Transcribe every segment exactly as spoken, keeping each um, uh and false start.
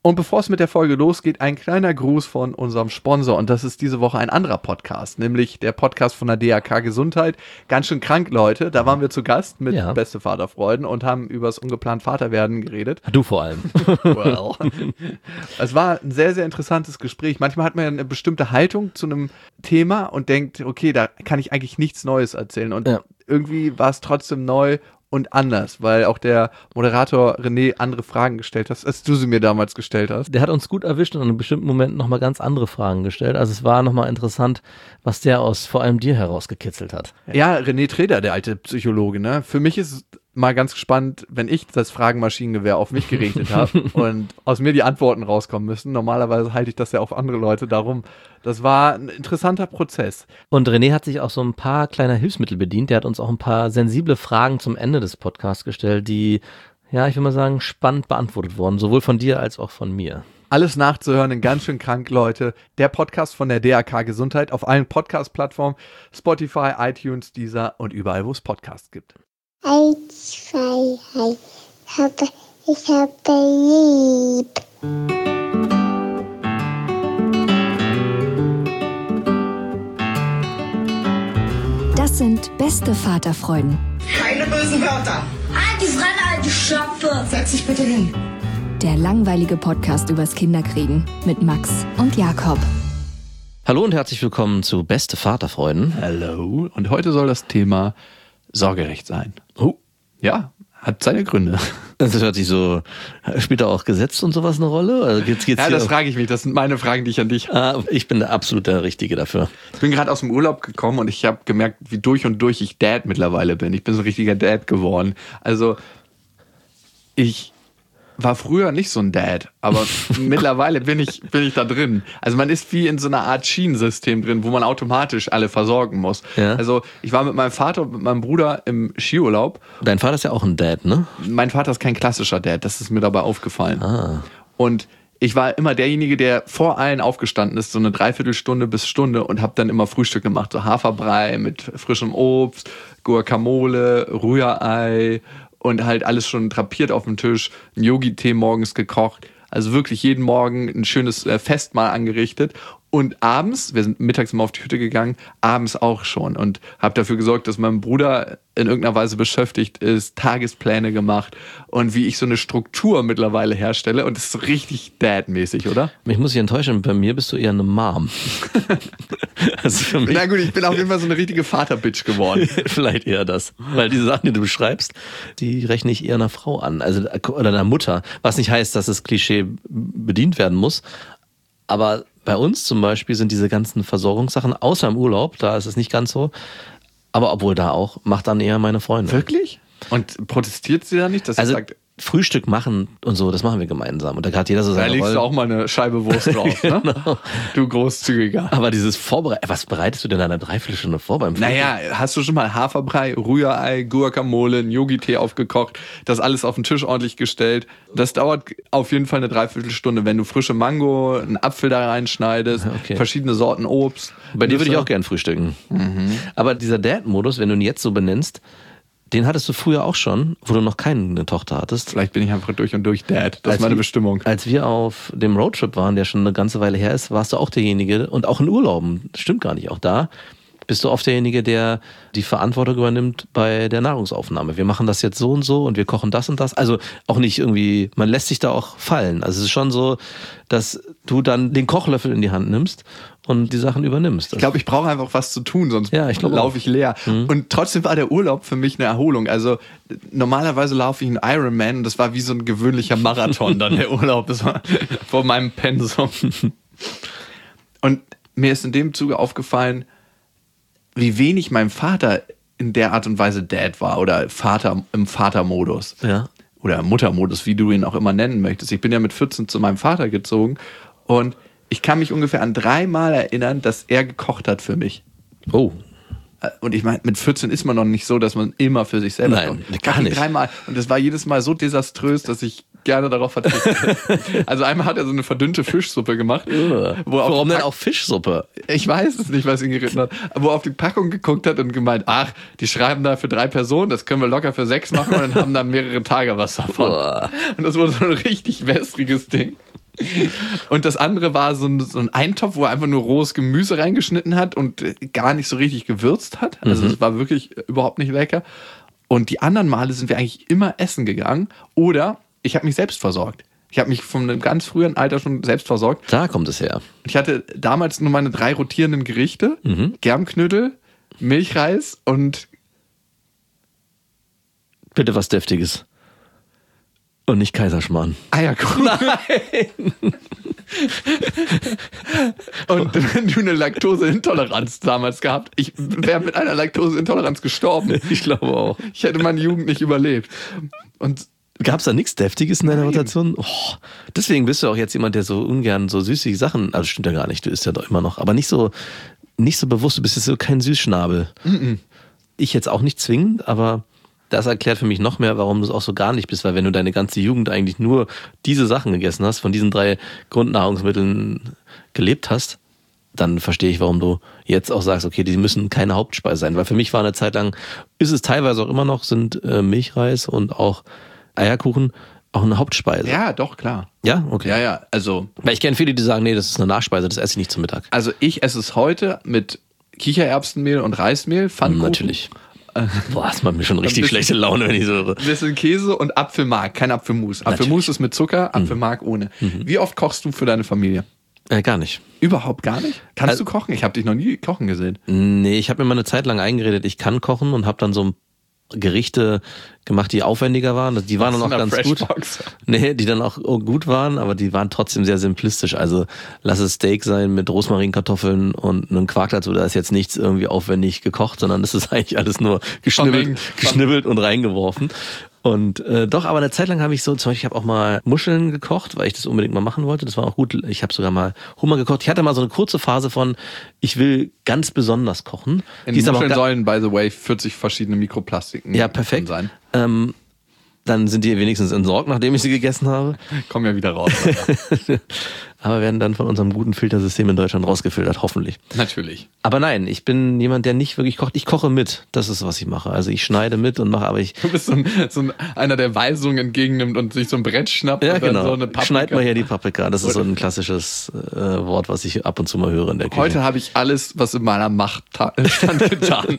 Und bevor es mit der Folge losgeht, ein kleiner Gruß von unserem Sponsor. Und das ist diese Woche ein anderer Podcast, nämlich der Podcast von der D R K Gesundheit. Ganz schön krank, Leute. Da waren wir zu Gast mit ja. Beste Vaterfreuden und haben über das ungeplant Vaterwerden geredet. Du vor allem. Well. Es war ein sehr, sehr interessantes Gespräch. Manchmal hat man ja eine bestimmte Haltung zu einem Thema und denkt, okay, da kann ich eigentlich nichts Neues erzählen. Und ja. irgendwie war es trotzdem neu und anders, weil auch der Moderator René andere Fragen gestellt hat, als du sie mir damals gestellt hast. Der hat uns gut erwischt und in bestimmten Momenten nochmal ganz andere Fragen gestellt. Also es war nochmal interessant, was der aus vor allem dir herausgekitzelt hat. Ja, René Treder, der alte Psychologe, ne? Für mich ist es mal ganz gespannt, wenn ich das Fragenmaschinengewehr auf mich gerichtet habe und aus mir die Antworten rauskommen müssen. Normalerweise halte ich das ja auf andere Leute. Darum, das war ein interessanter Prozess. Und René hat sich auch so ein paar kleiner Hilfsmittel bedient. Der hat uns auch ein paar sensible Fragen zum Ende des Podcasts gestellt, die, ja, ich will mal sagen, spannend beantwortet wurden. Sowohl von dir als auch von mir. Alles nachzuhören in Ganz schön krank, Leute. Der Podcast von der D R K Gesundheit auf allen Podcast-Plattformen, Spotify, iTunes, Deezer und überall, wo es Podcasts gibt. Eins, zwei, drei, ich habe, ich habe lieb. Das sind beste Vaterfreuden. Keine bösen Wörter. Halt die Fremde, alte Schöpfe. Setz dich bitte hin. Der langweilige Podcast übers Kinderkriegen mit Max und Jakob. Hallo und herzlich willkommen zu Beste Vaterfreuden. Hallo. Und heute soll das Thema Sorgerecht sein. Oh. Ja, hat seine Gründe. Das hört sich so, spielt da auch Gesetz und sowas eine Rolle? Also geht's, geht's ja, das frage ich mich. Das sind meine Fragen, die ich an dich habe. Ah, ich bin der absolute Richtige dafür. Ich bin gerade aus dem Urlaub gekommen und ich habe gemerkt, wie durch und durch ich Dad mittlerweile bin. Ich bin so ein richtiger Dad geworden. Also ich war früher nicht so ein Dad, aber mittlerweile bin ich, bin ich da drin. Also man ist wie in so einer Art Schienensystem drin, wo man automatisch alle versorgen muss. Ja. Also ich war mit meinem Vater und mit meinem Bruder im Skiurlaub. Dein Vater ist ja auch ein Dad, ne? Mein Vater ist kein klassischer Dad, das ist mir dabei aufgefallen. Ah. Und ich war immer derjenige, der vor allen aufgestanden ist, so eine Dreiviertelstunde bis Stunde und habe dann immer Frühstück gemacht, so Haferbrei mit frischem Obst, Guacamole, Rührei und halt alles schon drapiert auf dem Tisch, ein Yogi-Tee morgens gekocht, also wirklich jeden Morgen ein schönes äh, Festmahl angerichtet und abends, wir sind mittags immer auf die Hütte gegangen, abends auch schon und habe dafür gesorgt, dass mein Bruder in irgendeiner Weise beschäftigt ist, Tagespläne gemacht und wie ich so eine Struktur mittlerweile herstelle und das ist so richtig Dad-mäßig, oder? Ich muss dich enttäuschen, bei mir bist du eher eine Mom. Also für mich Na gut, ich bin auf jeden Fall so eine richtige Vater-Bitch geworden. Vielleicht eher das, weil diese Sachen, die du beschreibst, die rechne ich eher einer Frau an, also oder einer Mutter, was nicht heißt, dass das Klischee bedient werden muss, aber bei uns zum Beispiel sind diese ganzen Versorgungssachen, außer im Urlaub, da ist es nicht ganz so, aber obwohl da auch, macht dann eher meine Freundin. Wirklich? Und protestiert sie da nicht, dass also, sie sagt, Frühstück machen und so, das machen wir gemeinsam. Und da hat jeder so seine Da legst Rollen. du auch mal eine Scheibe Wurst drauf, ne? Genau. Du Großzügiger. Aber dieses Vorbereiten, was bereitest du denn eine Dreiviertelstunde vor beim Frühstück? Naja, hast du schon mal Haferbrei, Rührei, Guacamole, einen Yogi-Tee aufgekocht, das alles auf den Tisch ordentlich gestellt. Das dauert auf jeden Fall eine Dreiviertelstunde, wenn du frische Mango, einen Apfel da reinschneidest, okay. verschiedene Sorten Obst. Bei dir würde ich auch gern frühstücken. Mhm. Aber dieser Dad-Modus, wenn du ihn jetzt so benennst, den hattest du früher auch schon, wo du noch keine Tochter hattest. Vielleicht bin ich einfach durch und durch Dad. Das als ist meine wir, Bestimmung. Als wir auf dem Roadtrip waren, der schon eine ganze Weile her ist, warst du auch derjenige, und auch in Urlauben, stimmt gar nicht, auch da, bist du oft derjenige, der die Verantwortung übernimmt bei der Nahrungsaufnahme. Wir machen das jetzt so und so und wir kochen das und das. Also auch nicht irgendwie, man lässt sich da auch fallen. Also es ist schon so, dass du dann den Kochlöffel in die Hand nimmst und die Sachen übernimmst. Ich glaube, ich brauche einfach was zu tun, sonst ja, laufe ich leer. Mhm. Und trotzdem war der Urlaub für mich eine Erholung. Also normalerweise laufe ich einen Ironman und das war wie so ein gewöhnlicher Marathon dann der Urlaub. Das war vor meinem Pensum. Und mir ist in dem Zuge aufgefallen, wie wenig mein Vater in der Art und Weise Dad war oder Vater im Vatermodus. Ja. Oder Muttermodus, wie du ihn auch immer nennen möchtest. Ich bin ja mit vierzehn zu meinem Vater gezogen und ich kann mich ungefähr an dreimal erinnern, dass er gekocht hat für mich. Oh. Und ich meine, mit vierzehn ist man noch nicht so, dass man immer für sich selber Nein, kocht. gar nicht. Dreimal. Und das war jedes Mal so desaströs, dass ich gerne darauf verzichte. Also einmal hat er so eine verdünnte Fischsuppe gemacht. Ja. Wo er Warum auf denn auch Fischsuppe? Ich weiß es nicht, was ihn geritten hat. Wo er auf die Packung geguckt hat und gemeint, ach, die schreiben da für drei Personen, das können wir locker für sechs machen und dann haben dann mehrere Tage was davon. Boah. Und das war so ein richtig wässriges Ding. Und das andere war so ein, so ein Eintopf, wo er einfach nur rohes Gemüse reingeschnitten hat und gar nicht so richtig gewürzt hat. Also Mhm. es war wirklich überhaupt nicht lecker. Und die anderen Male sind wir eigentlich immer essen gegangen. Oder ich habe mich selbst versorgt. Ich habe mich von einem ganz frühen Alter schon selbst versorgt. Da kommt es her. Ich hatte damals nur meine drei rotierenden Gerichte. Mhm. Germknödel, Milchreis und Bitte was Deftiges. Und nicht Kaiserschmarrn. Eierkuchen. Nein! Und wenn du eine Laktoseintoleranz damals gehabt, ich wäre mit einer Laktoseintoleranz gestorben. Ich glaube auch. Ich hätte meine Jugend nicht überlebt. Und Gab es da nichts Deftiges in deiner Nein. Rotation? Oh, deswegen bist du auch jetzt jemand, der so ungern so süßige Sachen, also stimmt ja gar nicht, du isst ja doch immer noch, aber nicht so, nicht so bewusst, du bist jetzt so kein Süßschnabel. Mm-mm. Ich jetzt auch nicht zwingend, aber das erklärt für mich noch mehr, warum du es auch so gar nicht bist, weil wenn du deine ganze Jugend eigentlich nur diese Sachen gegessen hast, von diesen drei Grundnahrungsmitteln gelebt hast, dann verstehe ich, warum du jetzt auch sagst, okay, die müssen keine Hauptspeise sein, weil für mich war eine Zeit lang, ist es teilweise auch immer noch, sind äh, Milchreis und auch Eierkuchen auch eine Hauptspeise. ja, doch, klar. Ja? Okay. Ja, ja, also, Weil ich kenne viele, die sagen, nee, das ist eine Nachspeise, das esse ich nicht zum Mittag. also ich esse es heute mit Kichererbsenmehl und Reismehl, Pfannkuchen. Natürlich. Boah, das macht mir schon richtig bisschen- schlechte Laune, wenn ich so höre. Ein bisschen Käse und Apfelmark, kein Apfelmus. Apfelmus ist mit Zucker, Apfelmark ohne. Wie oft kochst du für deine Familie? Äh, gar nicht. Überhaupt gar nicht? Kannst Also- du kochen? Ich habe dich noch nie kochen gesehen. Nee, ich habe mir mal eine Zeit lang eingeredet, ich kann kochen und habe dann so Gerichte gemacht, die aufwendiger waren. Die waren dann auch in der ganz gut. Freshbox. Nee, die dann auch gut waren, aber die waren trotzdem sehr simplistisch. Also lass es Steak sein mit Rosmarinkartoffeln und einem Quark dazu. Da ist jetzt nichts irgendwie aufwendig gekocht, sondern das ist eigentlich alles nur geschnibbelt, Vermengt. geschnibbelt und reingeworfen. Und äh, doch, aber eine Zeit lang habe ich so, zum Beispiel, ich habe auch mal Muscheln gekocht, weil ich das unbedingt mal machen wollte. Das war auch gut. Ich habe sogar mal Hummer gekocht. Ich hatte mal so eine kurze Phase von, ich will ganz besonders kochen. In Die ist aber auch Muscheln ga- sollen, by the way, vierzig verschiedene Mikroplastiken ja, drin perfekt. sein. Ähm, dann sind die wenigstens entsorgt, nachdem ich sie gegessen habe. Kommen ja wieder raus. Aber werden dann von unserem guten Filtersystem in Deutschland rausgefiltert, hoffentlich. Natürlich. Aber nein, ich bin jemand, der nicht wirklich kocht. Ich koche mit. Das ist, was ich mache. Also ich schneide mit und mache, aber ich... Du bist so, ein, so ein, einer, der Weisungen entgegennimmt und sich so ein Brett schnappt Ja, und dann genau. so eine Paprika. Schneid mal hier die Paprika. Das ist so ein klassisches äh, Wort, was ich ab und zu mal höre in der Küche. Heute habe ich alles, was in meiner Macht ta- stand, getan.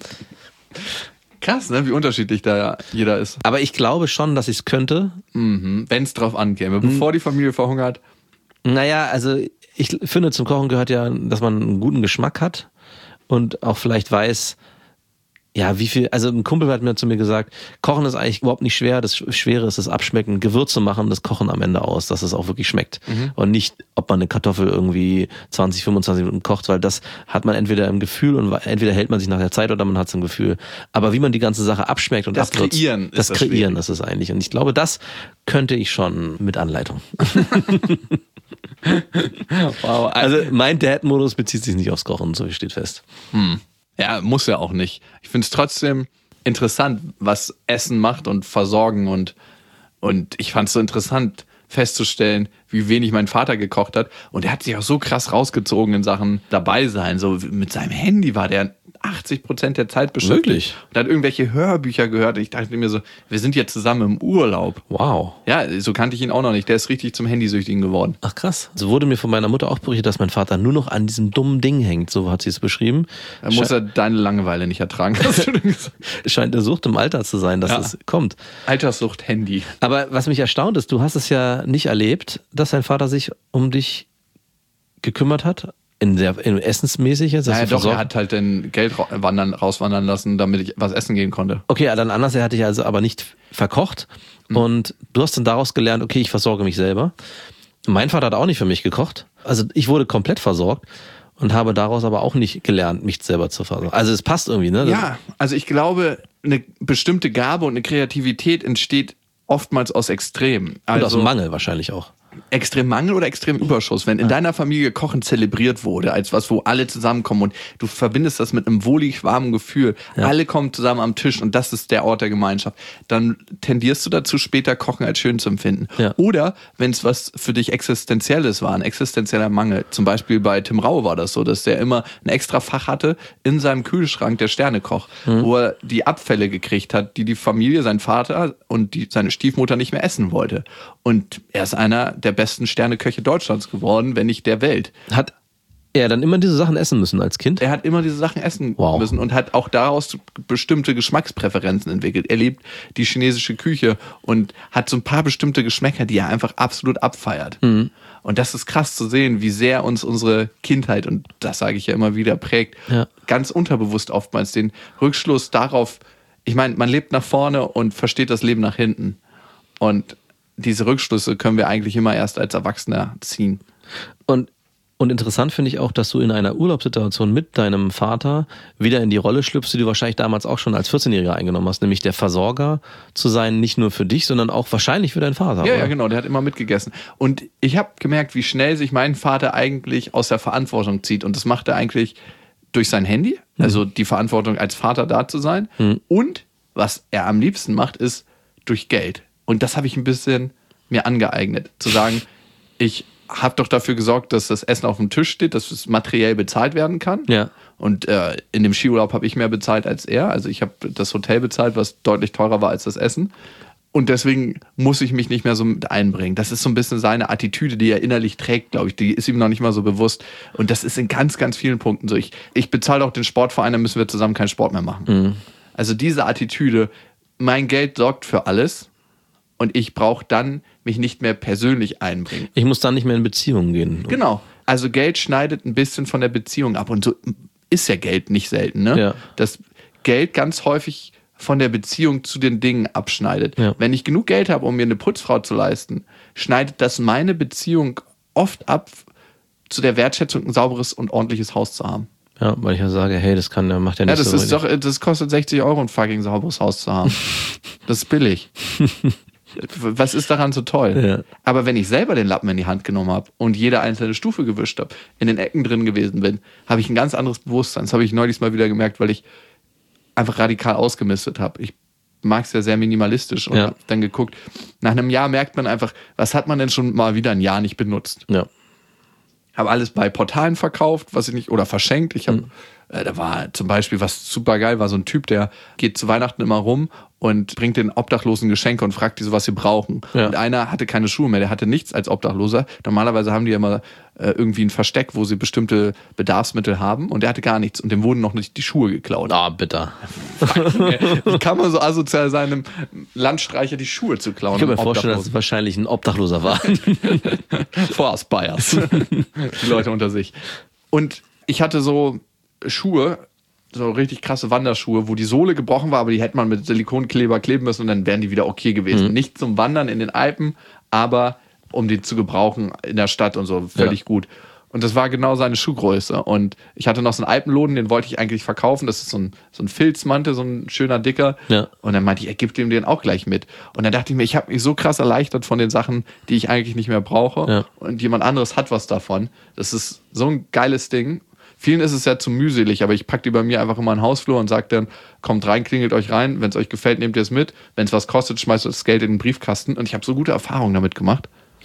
Krass, ne? Wie unterschiedlich da jeder ist. Aber ich glaube schon, dass ich es könnte. Mhm. Wenn es drauf ankäme. Bevor die Familie verhungert. Naja, also ich finde, zum Kochen gehört ja, dass man einen guten Geschmack hat und auch vielleicht weiß, ja, wie viel, also ein Kumpel hat mir zu mir gesagt, Kochen ist eigentlich überhaupt nicht schwer, das Schwere ist das Abschmecken, Gewürze machen, das Kochen am Ende aus, dass es auch wirklich schmeckt. Mhm. Und nicht, ob man eine Kartoffel irgendwie zwanzig, fünfundzwanzig Minuten kocht, weil das hat man entweder im Gefühl und entweder hält man sich nach der Zeit oder man hat es im Gefühl. Aber wie man die ganze Sache abschmeckt und Das abnutzt, Kreieren ist das das Kreieren Schwierige. ist es eigentlich. Und ich glaube, das könnte ich schon mit Anleitung. Wow. Also mein Dad-Modus bezieht sich nicht aufs Kochen, so viel steht fest. Ja, muss ja auch nicht. Ich finde es trotzdem interessant, was Essen macht und Versorgen und, und ich fand es so interessant festzustellen, wie wenig mein Vater gekocht hat. Und er hat sich auch so krass rausgezogen in Sachen dabei sein. So mit seinem Handy war der achtzig Prozent der Zeit beschäftigt. Wirklich? Und hat irgendwelche Hörbücher gehört. Ich dachte mir so, wir sind jetzt zusammen im Urlaub. Wow. Ja, so kannte ich ihn auch noch nicht. Der ist richtig zum Handysüchtigen geworden. Ach krass. So wurde mir von meiner Mutter auch berichtet, dass mein Vater nur noch an diesem dummen Ding hängt. So hat sie es beschrieben. Da muss er deine Langeweile nicht ertragen. Hast du denn gesagt? Scheint eine Sucht im Alter zu sein, dass Ja. es kommt. Alterssucht, Handy. Aber was mich erstaunt ist, du hast es ja nicht erlebt, dass dein Vater sich um dich gekümmert hat. In der, in essensmäßig jetzt? dass Naja, du doch, er versorgt- hat halt dann Geld ra- wandern, rauswandern lassen, damit ich was essen gehen konnte. Okay, ja, dann anders, er hat dich also aber nicht verkocht. Und du hast dann daraus gelernt, okay, ich versorge mich selber. Mein Vater hat auch nicht für mich gekocht. Also ich wurde komplett versorgt und habe daraus aber auch nicht gelernt, mich selber zu versorgen. Also es passt irgendwie, ne? Ja, also ich glaube, eine bestimmte Gabe und eine Kreativität entsteht oftmals aus Extremen. Und Also aus dem Mangel wahrscheinlich auch. extrem Mangel oder extrem Überschuss. Wenn in deiner Familie Kochen zelebriert wurde, als was, wo alle zusammenkommen und du verbindest das mit einem wohlig warmen Gefühl, Ja. alle kommen zusammen am Tisch und das ist der Ort der Gemeinschaft, dann tendierst du dazu, später Kochen als schön zu empfinden. Ja. Oder wenn es was für dich Existenzielles war, ein existenzieller Mangel. Zum Beispiel bei Tim Rau war das so, dass der immer ein extra Fach hatte in seinem Kühlschrank, der Sternekoch, Mhm. wo er die Abfälle gekriegt hat, die die Familie, sein Vater und die, seine Stiefmutter nicht mehr essen wollte. Und er ist einer, der besten Sterneköche Deutschlands geworden, wenn nicht der Welt. Hat er dann immer diese Sachen essen müssen als Kind? Er hat immer diese Sachen essen Wow. müssen und hat auch daraus bestimmte Geschmackspräferenzen entwickelt. Er liebt die chinesische Küche und hat so ein paar bestimmte Geschmäcker, die er einfach absolut abfeiert. Mhm. Und das ist krass zu sehen, wie sehr uns unsere Kindheit, und das sage ich ja immer wieder, prägt, Ja. ganz unterbewusst oftmals den Rückschluss darauf, ich meine, man lebt nach vorne und versteht das Leben nach hinten. Und diese Rückschlüsse können wir eigentlich immer erst als Erwachsener ziehen. Und Und interessant finde ich auch, dass du in einer Urlaubssituation mit deinem Vater wieder in die Rolle schlüpfst, die du wahrscheinlich damals auch schon als vierzehnjähriger eingenommen hast, nämlich der Versorger zu sein, nicht nur für dich, sondern auch wahrscheinlich für deinen Vater. Ja, oder? ja, genau, der hat immer mitgegessen. Und ich habe gemerkt, wie schnell sich mein Vater eigentlich aus der Verantwortung zieht. Und das macht er eigentlich durch sein Handy, also die Verantwortung als Vater da zu sein. Mhm. Und was er am liebsten macht, ist durch Geld. Und das habe ich ein bisschen mir angeeignet, zu sagen, ich habe doch dafür gesorgt, dass das Essen auf dem Tisch steht, dass es materiell bezahlt werden kann. Ja. Und äh, in dem Skiurlaub habe ich mehr bezahlt als er. Also ich habe das Hotel bezahlt, was deutlich teurer war als das Essen. Und deswegen muss ich mich nicht mehr so mit einbringen. Das ist so ein bisschen seine Attitüde, die er innerlich trägt, glaube ich. Die ist ihm noch nicht mal so bewusst. Und das ist in ganz, ganz vielen Punkten so. Ich, ich bezahle auch den Sportverein, dann müssen wir zusammen keinen Sport mehr machen. Mhm. Also diese Attitüde, mein Geld sorgt für alles. Und ich brauche dann mich nicht mehr persönlich einbringen. Ich muss dann nicht mehr in Beziehungen gehen. Genau. Also Geld schneidet ein bisschen von der Beziehung ab. Und so ist ja Geld nicht selten, ne? Ja. Dass Geld ganz häufig von der Beziehung zu den Dingen abschneidet. Ja. Wenn ich genug Geld habe, um mir eine Putzfrau zu leisten, schneidet das meine Beziehung oft ab, zu der Wertschätzung ein sauberes und ordentliches Haus zu haben. Ja, weil ich ja sage, hey, das kann, macht ja Ja, nicht das so. ist doch, das kostet sechzig Euro, ein fucking sauberes Haus zu haben. Das ist billig. Was ist daran so toll? Ja. Aber wenn ich selber den Lappen in die Hand genommen habe und jede einzelne Stufe gewischt habe, in den Ecken drin gewesen bin, habe ich ein ganz anderes Bewusstsein. Das habe ich neulich mal wieder gemerkt, weil ich einfach radikal ausgemistet habe. Ich mag es ja sehr minimalistisch und Ja. habe dann geguckt, nach einem Jahr merkt man einfach, was hat man denn schon mal wieder ein Jahr nicht benutzt? Ja. Habe alles bei Portalen verkauft, was ich nicht, oder verschenkt. Ich habe, Mhm. äh, da war zum Beispiel, was super geil war, so ein Typ, der geht zu Weihnachten immer rum und bringt den Obdachlosen Geschenke und fragt die so, was sie brauchen. Ja. Und einer hatte keine Schuhe mehr, der hatte nichts als Obdachloser. Normalerweise haben die ja immer äh, irgendwie ein Versteck, wo sie bestimmte Bedarfsmittel haben, und der hatte gar nichts und dem wurden noch nicht die Schuhe geklaut. Ah, bitter. Wie kann man so asozial sein, einem Landstreicher die Schuhe zu klauen? Ich kann mir einem vorstellen, dass es wahrscheinlich ein Obdachloser war. Forest Bias. Die Leute unter sich. Und ich hatte so Schuhe, so richtig krasse Wanderschuhe, wo die Sohle gebrochen war, aber die hätte man mit Silikonkleber kleben müssen und dann wären die wieder okay gewesen. Mhm. Nicht zum Wandern in den Alpen, aber um die zu gebrauchen in der Stadt und so, völlig Ja. gut. Und das war genau seine Schuhgröße. Und ich hatte noch so einen Alpenloden, den wollte ich eigentlich verkaufen. Das ist so ein, so ein Filzmantel, so ein schöner, dicker. Ja. Und dann meinte ich, er gibt ihm den auch gleich mit. Und dann dachte ich mir, ich habe mich so krass erleichtert von den Sachen, die ich eigentlich nicht mehr brauche. Ja. Und jemand anderes hat was davon. Das ist so ein geiles Ding. Vielen ist es ja zu mühselig, aber ich packe die bei mir einfach immer in den Hausflur und sage dann, kommt rein, klingelt euch rein. Wenn es euch gefällt, nehmt ihr es mit. Wenn es was kostet, schmeißt ihr das Geld in den Briefkasten. Und ich habe so gute Erfahrungen damit gemacht.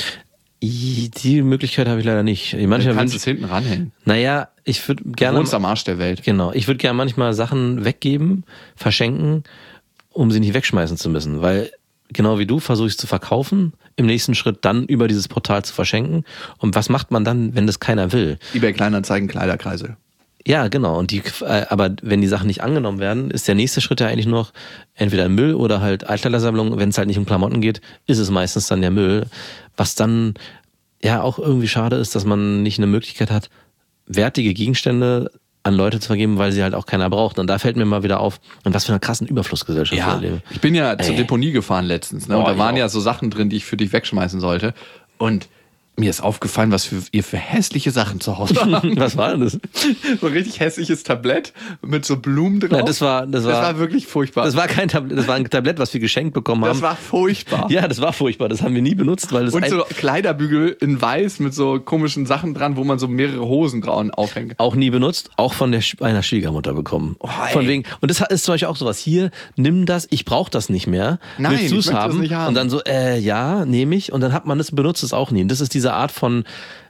Die Möglichkeit habe ich leider nicht. Du Manchmal kannst wünsch- es hinten ranhängen. Naja, ich würde Du gerne. wohnst am Arsch der Welt. Genau, ich würde gerne manchmal Sachen weggeben, verschenken, um sie nicht wegschmeißen zu müssen, weil genau wie du versuche ich es zu verkaufen, im nächsten Schritt dann über dieses Portal zu verschenken. Und was macht man dann, wenn das keiner will? eBay Kleinanzeigen, Kleiderkreise. Ja, genau. Und die, äh, aber wenn die Sachen nicht angenommen werden, ist der nächste Schritt ja eigentlich noch entweder Müll oder halt Altkleidersammlung. Wenn es halt nicht um Klamotten geht, ist es meistens dann der Müll. Was dann ja auch irgendwie schade ist, dass man nicht eine Möglichkeit hat, wertige Gegenstände an Leute zu vergeben, weil sie halt auch keiner braucht. Und da fällt mir mal wieder auf, in was für einer krassen Überflussgesellschaft wir Ja, leben. ich bin ja zur Ey. Deponie gefahren letztens, ne? Und Oh, da ich waren auch. ja so Sachen drin, die ich für dich wegschmeißen sollte. Und mir ist aufgefallen, was für, ihr für hässliche Sachen zu Hause habt. Was war denn das? So ein richtig hässliches Tablett mit so Blumen drauf. Ja, das war, das war, das war wirklich furchtbar. das war kein Tablett, das war ein Tablett, was wir geschenkt bekommen haben. Das war furchtbar. ja, das war furchtbar. Das haben wir nie benutzt, weil das Und ein, so Kleiderbügel in weiß mit so komischen Sachen dran, wo man so mehrere Hosen dran aufhängt. auch nie benutzt, auch von der Sch- einer Schwiegermutter bekommen. Oh, ey. von wegen. Und das ist zum Beispiel auch sowas. Hier, nimm das, ich brauche das nicht mehr. Nein, Willst ich du's möchte das haben? nicht haben. Und dann so, äh, ja, nehme ich. Und dann hat man das, benutzt es auch nie. Und das ist diese Art von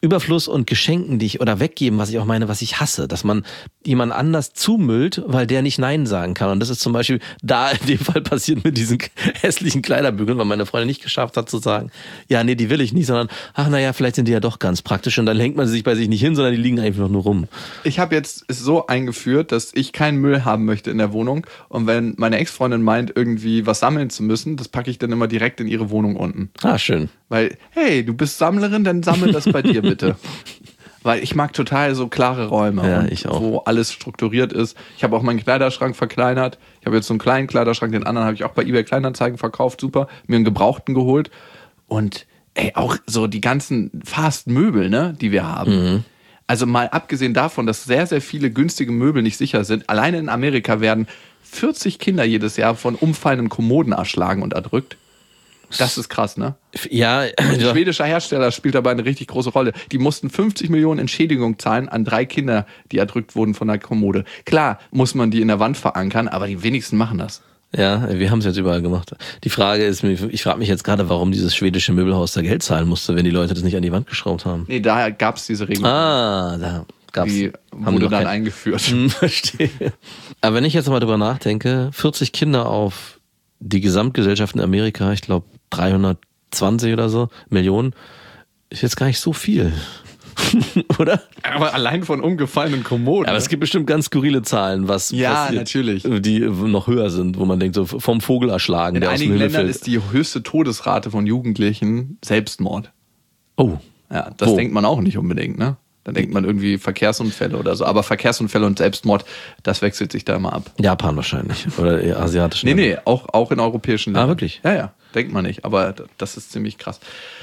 Überfluss und Geschenken, die ich, oder weggeben, was ich auch meine, was ich hasse, dass man jemand anders zumüllt, weil der nicht Nein sagen kann. Und das ist zum Beispiel da in dem Fall passiert mit diesen hässlichen Kleiderbügeln, weil meine Freundin nicht geschafft hat zu sagen, ja, nee, die will ich nicht, sondern, ach naja, vielleicht sind die ja doch ganz praktisch. Und dann hängt man sie sich bei sich nicht hin, sondern die liegen einfach nur rum. Ich habe jetzt es so eingeführt, dass ich keinen Müll haben möchte in der Wohnung. Und wenn meine Ex-Freundin meint, irgendwie was sammeln zu müssen, das packe ich dann immer direkt in ihre Wohnung unten. Ah, schön. Weil, hey, du bist Sammlerin, dann sammel das bei dir bitte. Weil ich mag total so klare Räume, ja, und ich auch. wo alles strukturiert ist. Ich habe auch meinen Kleiderschrank verkleinert. Ich habe jetzt so einen kleinen Kleiderschrank, den anderen habe ich auch bei eBay Kleinanzeigen verkauft, super. Mir einen Gebrauchten geholt. Und ey, auch so die ganzen Fast-Möbel, ne, die wir haben. Mhm. Also mal abgesehen davon, dass sehr, sehr viele günstige Möbel nicht sicher sind. Alleine in Amerika werden vierzig Kinder jedes Jahr von umfallenden Kommoden erschlagen und erdrückt. Das ist krass, ne? Ja. Ein schwedischer Hersteller spielt dabei eine richtig große Rolle. Die mussten fünfzig Millionen Entschädigung zahlen an drei Kinder, die erdrückt wurden von der Kommode. Klar muss man die in der Wand verankern, aber die wenigsten machen das. Ja, wir haben es jetzt überall gemacht. Die Frage ist, ich frage mich jetzt gerade, warum dieses schwedische Möbelhaus da Geld zahlen musste, wenn die Leute das nicht an die Wand geschraubt haben. Nee, daher gab es diese Regelung. Ah, da gab's. Die haben wurde dann kein... eingeführt. Hm, verstehe. Aber wenn ich jetzt mal drüber nachdenke, vierzig Kinder auf die Gesamtgesellschaft in Amerika, ich glaube dreihundertzwanzig oder so Millionen, ist jetzt gar nicht so viel. Oder? Aber allein von umgefallenen Kommoden. Aber es gibt bestimmt ganz skurrile Zahlen, was ja, passiert, natürlich, die noch höher sind, wo man denkt, so vom Vogel erschlagen. In der einigen aus dem Ländern Himmel ist die höchste Todesrate von Jugendlichen Selbstmord. Oh. Ja, das Wo? denkt man auch nicht unbedingt, ne? Dann denkt man irgendwie Verkehrsunfälle oder so. Aber Verkehrsunfälle und Selbstmord, das wechselt sich da immer ab. Japan wahrscheinlich. Oder eher asiatischen. Nee, nee, auch, auch in europäischen Ländern. Ah, wirklich? Ja, ja, denkt man nicht. Aber das ist ziemlich krass.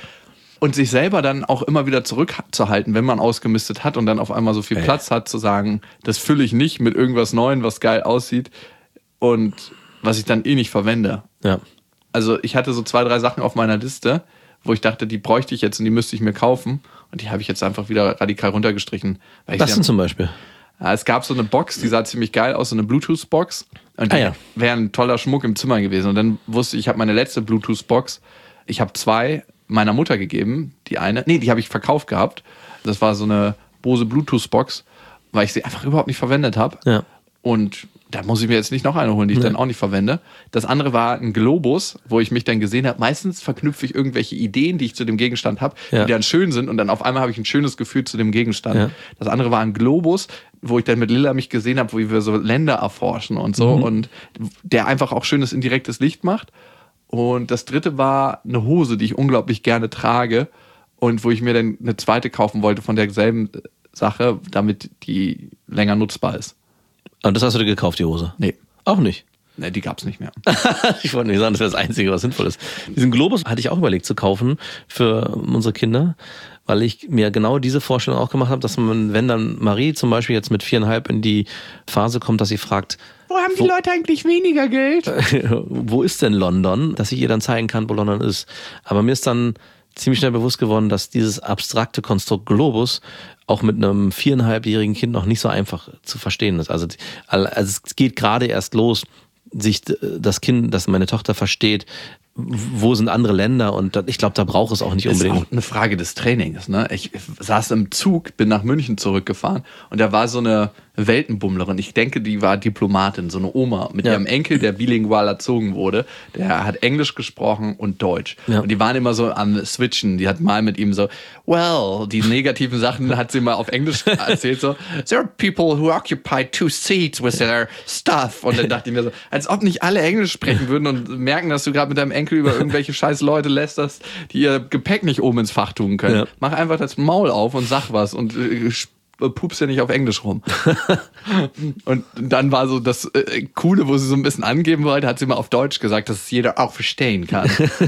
Und sich selber dann auch immer wieder zurückzuhalten, wenn man ausgemistet hat und dann auf einmal so viel Ey. Platz hat, zu sagen, das fülle ich nicht mit irgendwas Neuem, was geil aussieht und was ich dann eh nicht verwende. Ja. Also ich hatte so zwei, drei Sachen auf meiner Liste, wo ich dachte, die bräuchte ich jetzt und die müsste ich mir kaufen. Und die habe ich jetzt einfach wieder radikal runtergestrichen. Weil ich Das dann, denn zum Beispiel? ja, es gab so eine Box, die sah ziemlich geil aus, so eine Bluetooth-Box. Und die Ah, ja. wäre ein toller Schmuck im Zimmer gewesen. Und dann wusste ich, ich habe meine letzte Bluetooth-Box. Ich habe zwei meiner Mutter gegeben. Die eine, nee, die habe ich verkauft gehabt. Das war so eine Bose Bluetooth-Box, weil ich sie einfach überhaupt nicht verwendet habe. Ja. Und da muss ich mir jetzt nicht noch eine holen, die ich Nee. dann auch nicht verwende. Das andere war ein Globus, wo ich mich dann gesehen habe. Meistens verknüpfe ich irgendwelche Ideen, die ich zu dem Gegenstand habe, Ja. die dann schön sind und dann auf einmal habe ich ein schönes Gefühl zu dem Gegenstand. Ja. Das andere war ein Globus, wo ich dann mit Lilla mich gesehen habe, wo wir so Länder erforschen und so Mhm. und der einfach auch schönes indirektes Licht macht. Und das dritte war eine Hose, die ich unglaublich gerne trage und wo ich mir dann eine zweite kaufen wollte von derselben Sache, damit die länger nutzbar ist. Und das hast du dir gekauft, die Hose? Nee. Auch nicht. Nee, die gab's nicht mehr. Ich wollte nicht sagen, das wäre das Einzige, was sinnvoll ist. Diesen Globus hatte ich auch überlegt zu kaufen für unsere Kinder, weil ich mir genau diese Vorstellung auch gemacht habe, dass man, wenn dann Marie zum Beispiel jetzt mit viereinhalb in die Phase kommt, dass sie fragt, Wo haben die Wo- Leute eigentlich weniger Geld? wo ist denn London, dass ich ihr dann zeigen kann, wo London ist. Aber mir ist dann ziemlich schnell bewusst geworden, dass dieses abstrakte Konstrukt Globus auch mit einem viereinhalbjährigen Kind noch nicht so einfach zu verstehen ist. Also, also es geht gerade erst los, sich das Kind, dass meine Tochter versteht, wo sind andere Länder und ich glaube, da braucht es auch nicht Das ist unbedingt. auch eine Frage des Trainings. Ne? Ich saß im Zug, bin nach München zurückgefahren und da war so eine Weltenbummlerin. Ich denke, die war Diplomatin, so eine Oma mit Ja. ihrem Enkel, der bilingual erzogen wurde. Der hat Englisch gesprochen und Deutsch. Ja. Und die waren immer so am Switchen. Die hat mal mit ihm so, well, die negativen Sachen hat sie mal auf Englisch erzählt. So, there are people who occupy two seats with their stuff. Und dann dachte ich mir so, als ob nicht alle Englisch sprechen würden und merken, dass du gerade mit deinem Enkel über irgendwelche scheiß Leute lästerst, die ihr Gepäck nicht oben ins Fach tun können. Ja. Mach einfach das Maul auf und sag was und äh, pups ja nicht auf Englisch rum. Und dann war so das äh, Coole, wo sie so ein bisschen angeben wollte, hat sie mal auf Deutsch gesagt, dass es jeder auch verstehen kann.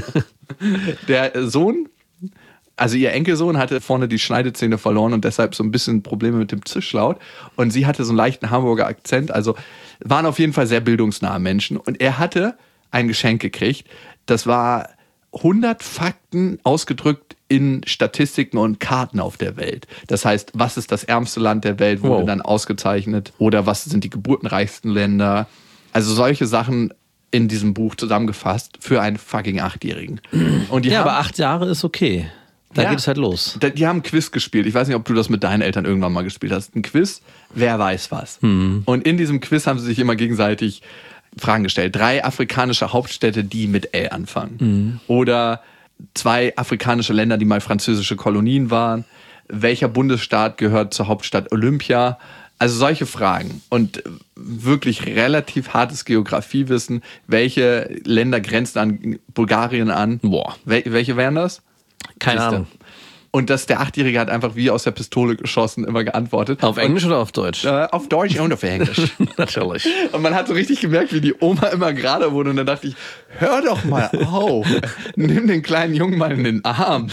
Der Sohn, also ihr Enkelsohn, hatte vorne die Schneidezähne verloren und deshalb so ein bisschen Probleme mit dem Zischlaut. Und sie hatte so einen leichten Hamburger Akzent. Also waren auf jeden Fall sehr bildungsnahe Menschen. Und er hatte ein Geschenk gekriegt. Das war hundert Fakten ausgedrückt in Statistiken und Karten auf der Welt. Das heißt, was ist das ärmste Land der Welt, wurde Wow. dann ausgezeichnet. Oder was sind die geburtenreichsten Länder. Also solche Sachen in diesem Buch zusammengefasst für einen fucking Achtjährigen. Und die Ja, haben, aber acht Jahre ist okay. Da Ja. geht es halt los. Da- Die haben ein Quiz gespielt. Ich weiß nicht, ob du das mit deinen Eltern irgendwann mal gespielt hast. Ein Quiz, wer weiß was. Und in diesem Quiz haben sie sich immer gegenseitig Fragen gestellt. Drei afrikanische Hauptstädte, die mit L anfangen. Oder zwei afrikanische Länder, die mal französische Kolonien waren. Welcher Bundesstaat gehört zur Hauptstadt Olympia? Also solche Fragen. Und wirklich relativ hartes Geografiewissen. Welche Länder grenzen an Bulgarien an? Boah. Wel welche wären das? Keine Siehste. Ahnung. Und das, der Achtjährige hat einfach wie aus der Pistole geschossen immer geantwortet. Auf Englisch oder auf Deutsch? Und, äh, auf Deutsch und auf Englisch. Natürlich. Und man hat so richtig gemerkt, wie die Oma immer gerade wurde. Und dann dachte ich, hör doch mal auf. Nimm den kleinen Jungen mal in den Arm.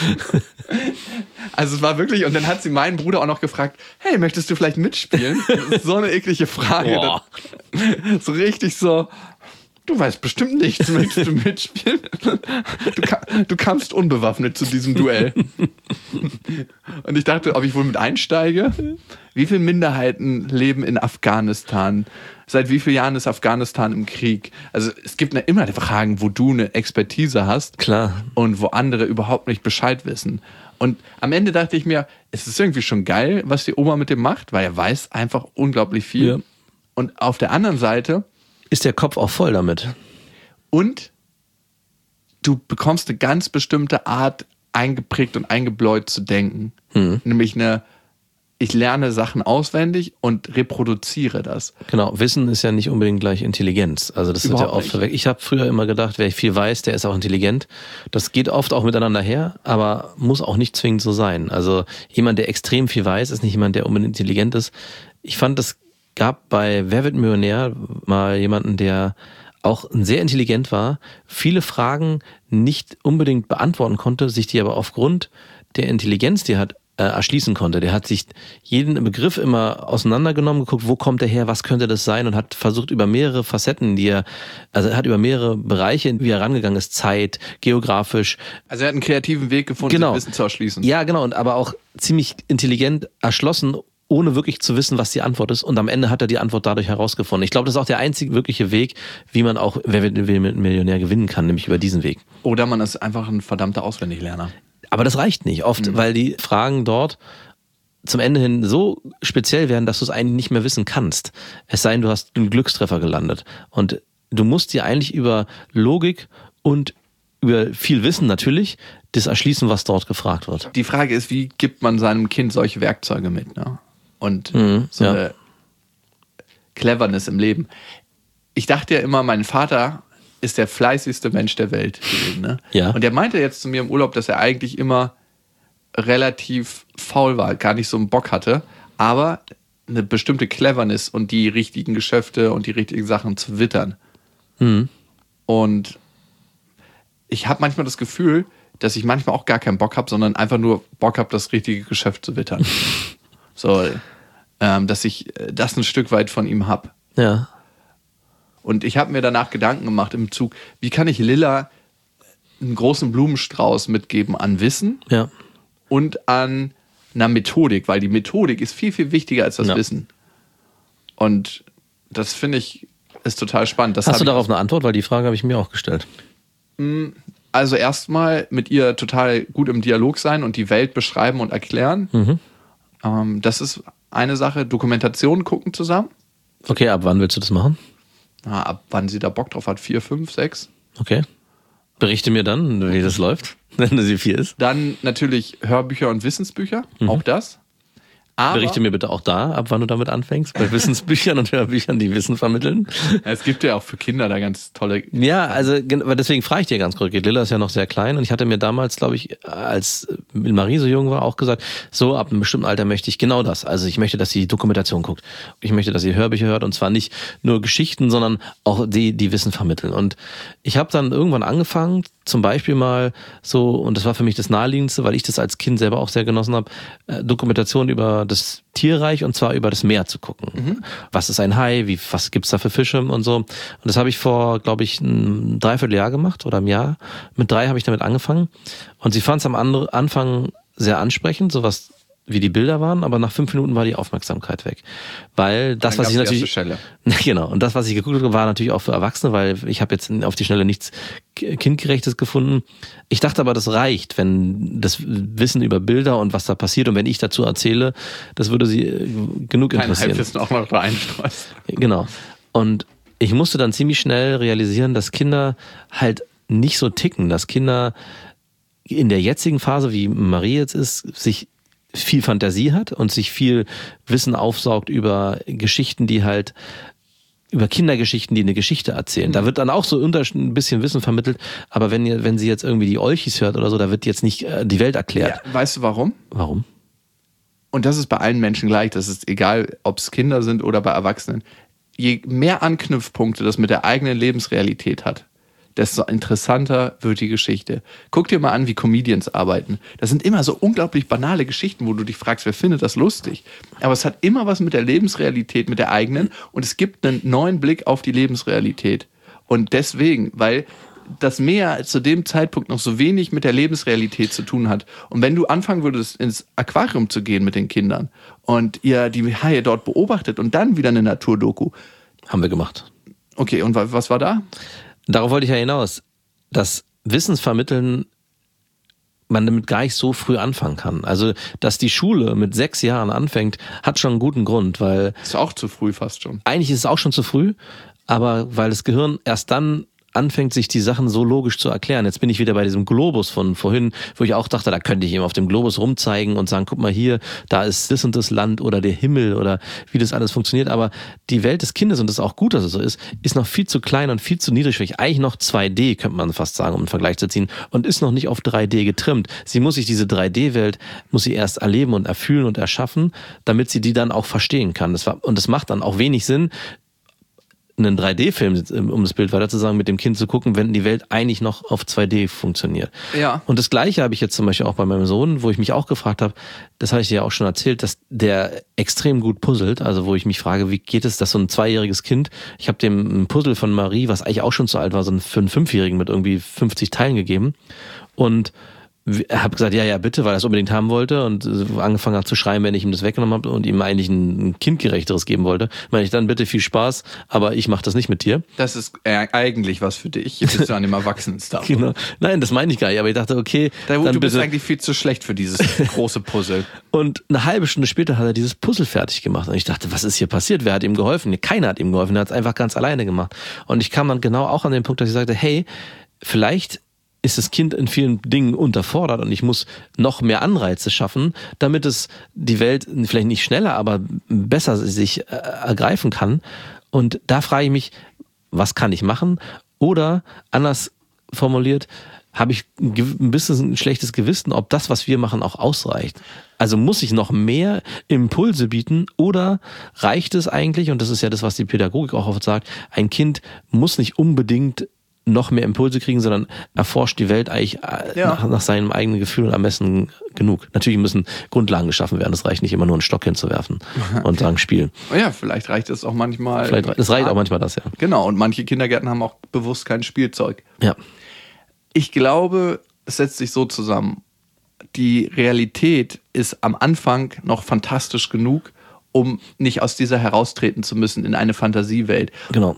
Also es war wirklich, und dann hat sie meinen Bruder auch noch gefragt, hey, möchtest du vielleicht mitspielen? Das ist so eine eklige Frage. Boah. So richtig so, du weißt bestimmt nichts, möchtest du mitspielen? Du, ka du kamst unbewaffnet zu diesem Duell. Und ich dachte, ob ich wohl mit einsteige? Wie viele Minderheiten leben in Afghanistan? Seit wie vielen Jahren ist Afghanistan im Krieg? Also es gibt ne, immer Fragen, wo du eine Expertise hast. Klar. Und wo andere überhaupt nicht Bescheid wissen. Und am Ende dachte ich mir, es ist irgendwie schon geil, was die Oma mit dem macht, weil er weiß einfach unglaublich viel. Ja. Und auf der anderen Seite, Ist der Kopf auch voll damit? und du bekommst eine ganz bestimmte Art, eingeprägt und eingebläut zu denken. Nämlich eine, ich lerne Sachen auswendig und reproduziere das. Genau, Wissen ist ja nicht unbedingt gleich Intelligenz. Also das wird ja Überhaupt oft nicht. verwechselt. Ich habe früher immer gedacht, wer viel weiß, der ist auch intelligent. Das geht oft auch miteinander her, aber muss auch nicht zwingend so sein. Also jemand, der extrem viel weiß, ist nicht jemand, der unbedingt intelligent ist. Ich fand, es gab bei Wer wird Millionär mal jemanden, der auch sehr intelligent war, viele Fragen nicht unbedingt beantworten konnte, sich die aber aufgrund der Intelligenz, die er hat, äh, erschließen konnte. Der hat sich jeden Begriff immer auseinandergenommen, geguckt, wo kommt der her, was könnte das sein, und hat versucht über mehrere Facetten, die er, also er hat über mehrere Bereiche, wie er rangegangen ist, Zeit, geografisch. Also er hat einen kreativen Weg gefunden, Genau. sich Wissen zu erschließen. Ja, genau, und aber auch ziemlich intelligent erschlossen, ohne wirklich zu wissen, was die Antwort ist. Und am Ende hat er die Antwort dadurch herausgefunden. Ich glaube, das ist auch der einzige wirkliche Weg, wie man auch Wer wird Millionär gewinnen kann, nämlich über diesen Weg. Oder man ist einfach ein verdammter Auswendiglerner. Aber das reicht nicht oft, Mhm. weil die Fragen dort zum Ende hin so speziell werden, dass du es eigentlich nicht mehr wissen kannst. Es sei denn, du hast einen Glückstreffer gelandet. Und du musst dir eigentlich über Logik und über viel Wissen natürlich das erschließen, was dort gefragt wird. Die Frage ist, wie gibt man seinem Kind solche Werkzeuge mit? Ne? Und Mhm, so ja. eine Cleverness im Leben. Ich dachte ja immer, mein Vater ist der fleißigste Mensch der Welt gewesen. Ne? Ja. Und er meinte jetzt zu mir im Urlaub, dass er eigentlich immer relativ faul war, gar nicht so einen Bock hatte, aber eine bestimmte Cleverness und die richtigen Geschäfte und die richtigen Sachen zu wittern. Mhm. Und ich habe manchmal das Gefühl, dass ich manchmal auch gar keinen Bock habe, sondern einfach nur Bock habe, das richtige Geschäft zu wittern. So, ähm, dass ich äh, das ein Stück weit von ihm habe. Ja. Und ich habe mir danach Gedanken gemacht im Zug, wie kann ich Lilla einen großen Blumenstrauß mitgeben an Wissen Ja. und an einer Methodik, weil die Methodik ist viel, viel wichtiger als das Ja. Wissen. Und das finde ich ist total spannend. Das Hast hab du ich- darauf eine Antwort? Weil die Frage habe ich mir auch gestellt. Also erstmal mit ihr total gut im Dialog sein und die Welt beschreiben und erklären. Mhm. Ähm, das ist eine Sache. Dokumentation gucken zusammen. Okay, ab wann willst du das machen? Na, ab wann sie da Bock drauf hat. Vier, fünf, sechs. Okay. Berichte mir dann, wie das läuft, wenn sie vier ist. Dann natürlich Hörbücher und Wissensbücher. Auch das. Aber Berichte mir bitte auch da, ab wann du damit anfängst, bei Wissensbüchern und Hörbüchern, die Wissen vermitteln. es gibt ja auch für Kinder da ganz tolle. Ja, also gen- aber deswegen frage ich dir ganz konkret. Lilla ist ja noch sehr klein und ich hatte mir damals, glaube ich, als Marie so jung war, auch gesagt, so ab einem bestimmten Alter möchte ich genau das. Also ich möchte, dass sie Dokumentation guckt. Ich möchte, dass sie Hörbücher hört und zwar nicht nur Geschichten, sondern auch die, die Wissen vermitteln. Und ich habe dann irgendwann angefangen, zum Beispiel mal so, und das war für mich das Naheliegendste, weil ich das als Kind selber auch sehr genossen habe, äh, Dokumentation über das Tierreich und zwar über das Meer zu gucken. Was ist ein Hai, wie, was gibt's da für Fische und so. Und das habe ich vor, glaube ich, ein Dreivierteljahr gemacht oder einem Jahr. Mit drei habe ich damit angefangen und sie fand es am andre- Anfang sehr ansprechend, sowas wie die Bilder waren, aber nach fünf Minuten war die Aufmerksamkeit weg. Weil das, Dann was ich gab's die natürlich... erste Schelle. Genau, und das, was ich geguckt habe, war natürlich auch für Erwachsene, weil ich habe jetzt auf die Schnelle nichts Kindgerechtes gefunden. Ich dachte aber, das reicht, wenn das Wissen über Bilder und was da passiert und wenn ich dazu erzähle, das würde sie genug Kein interessieren. Halbwissen auch noch da einstreust. Genau. Und ich musste dann ziemlich schnell realisieren, dass Kinder halt nicht so ticken, dass Kinder in der jetzigen Phase, wie Marie jetzt ist, sich viel Fantasie hat und sich viel Wissen aufsaugt über Geschichten, die halt über Kindergeschichten, die eine Geschichte erzählen. Mhm. Da wird dann auch so ein bisschen Wissen vermittelt, aber wenn ihr, wenn sie jetzt irgendwie die Olchis hört oder so, da wird jetzt nicht die Welt erklärt. Ja, weißt du warum? Warum? Und das ist bei allen Menschen gleich, das ist egal, ob es Kinder sind oder bei Erwachsenen. Je mehr Anknüpfpunkte das mit der eigenen Lebensrealität hat, desto interessanter wird die Geschichte. Guck dir mal an, wie Comedians arbeiten. Das sind immer so unglaublich banale Geschichten, wo du dich fragst, wer findet das lustig? Aber es hat immer was mit der Lebensrealität, mit der eigenen und es gibt einen neuen Blick auf die Lebensrealität. Und deswegen, weil das Meer zu dem Zeitpunkt noch so wenig mit der Lebensrealität zu tun hat. Und wenn du anfangen würdest, ins Aquarium zu gehen mit den Kindern und ihr die Haie dort beobachtet und dann wieder eine Naturdoku. Haben wir gemacht. Okay, und was war da? Darauf wollte ich ja hinaus, dass Wissensvermitteln man damit gar nicht so früh anfangen kann. Also, dass die Schule mit sechs Jahren anfängt, hat schon einen guten Grund, weil... Ist auch zu früh fast schon. Eigentlich ist es auch schon zu früh, aber weil das Gehirn erst dann anfängt, sich die Sachen so logisch zu erklären. Jetzt bin ich wieder bei diesem Globus von vorhin, wo ich auch dachte, da könnte ich ihm auf dem Globus rumzeigen und sagen, guck mal hier, da ist das und das Land oder der Himmel oder wie das alles funktioniert. Aber die Welt des Kindes, und das ist auch gut, dass es so ist, ist noch viel zu klein und viel zu niedrigschwellig. Eigentlich noch zwei D, könnte man fast sagen, um einen Vergleich zu ziehen, und ist noch nicht auf drei D getrimmt. Sie muss sich diese drei D-Welt, muss sie erst erleben und erfühlen und erschaffen, damit sie die dann auch verstehen kann. Das war, und das macht dann auch wenig Sinn, einen drei D-Film, um das Bild weiter zu sagen, mit dem Kind zu gucken, wenn die Welt eigentlich noch auf zwei D funktioniert. Ja. Und das Gleiche habe ich jetzt zum Beispiel auch bei meinem Sohn, wo ich mich auch gefragt habe, das habe ich dir ja auch schon erzählt, dass der extrem gut puzzelt, also wo ich mich frage, wie geht es, dass so ein zweijähriges Kind, ich habe dem ein Puzzle von Marie, was eigentlich auch schon zu alt war, so für einen Fünfjährigen mit irgendwie fünfzig Teilen gegeben und er hat gesagt, ja, ja, bitte, weil er es unbedingt haben wollte und angefangen hat zu schreien, wenn ich ihm das weggenommen habe und ihm eigentlich ein kindgerechteres geben wollte. Meine ich dann, bitte viel Spaß, aber ich mache das nicht mit dir. Das ist eigentlich was für dich. Jetzt bist du an dem Erwachsenen-Stuff. Genau. Nein, das meine ich gar nicht, aber ich dachte, okay. Da, dann du bist bitte. eigentlich viel zu schlecht für dieses große Puzzle. Und eine halbe Stunde später hat er dieses Puzzle fertig gemacht und ich dachte, was ist hier passiert? Wer hat ihm geholfen? Keiner hat ihm geholfen, er hat es einfach ganz alleine gemacht. Und ich kam dann genau auch an den Punkt, dass ich sagte, hey, vielleicht ist das Kind in vielen Dingen unterfordert und ich muss noch mehr Anreize schaffen, damit es die Welt vielleicht nicht schneller, aber besser sich äh, ergreifen kann. Und da frage ich mich, was kann ich machen? Oder anders formuliert, habe ich ein bisschen ein schlechtes Gewissen, ob das, was wir machen, auch ausreicht. Also muss ich noch mehr Impulse bieten oder reicht es eigentlich, und das ist ja das, was die Pädagogik auch oft sagt, ein Kind muss nicht unbedingt noch mehr Impulse kriegen, sondern erforscht die Welt eigentlich ja. nach, nach seinem eigenen Gefühl und am besten genug. Natürlich müssen Grundlagen geschaffen werden. Es reicht nicht immer nur einen Stock hinzuwerfen und sagen, spielen. Ja, vielleicht reicht es auch manchmal. Vielleicht, es reicht auch manchmal das, ja. Genau, und manche Kindergärten haben auch bewusst kein Spielzeug. Ja. Ich glaube, es setzt sich so zusammen. Die Realität ist am Anfang noch fantastisch genug, um nicht aus dieser heraustreten zu müssen in eine Fantasiewelt. Genau.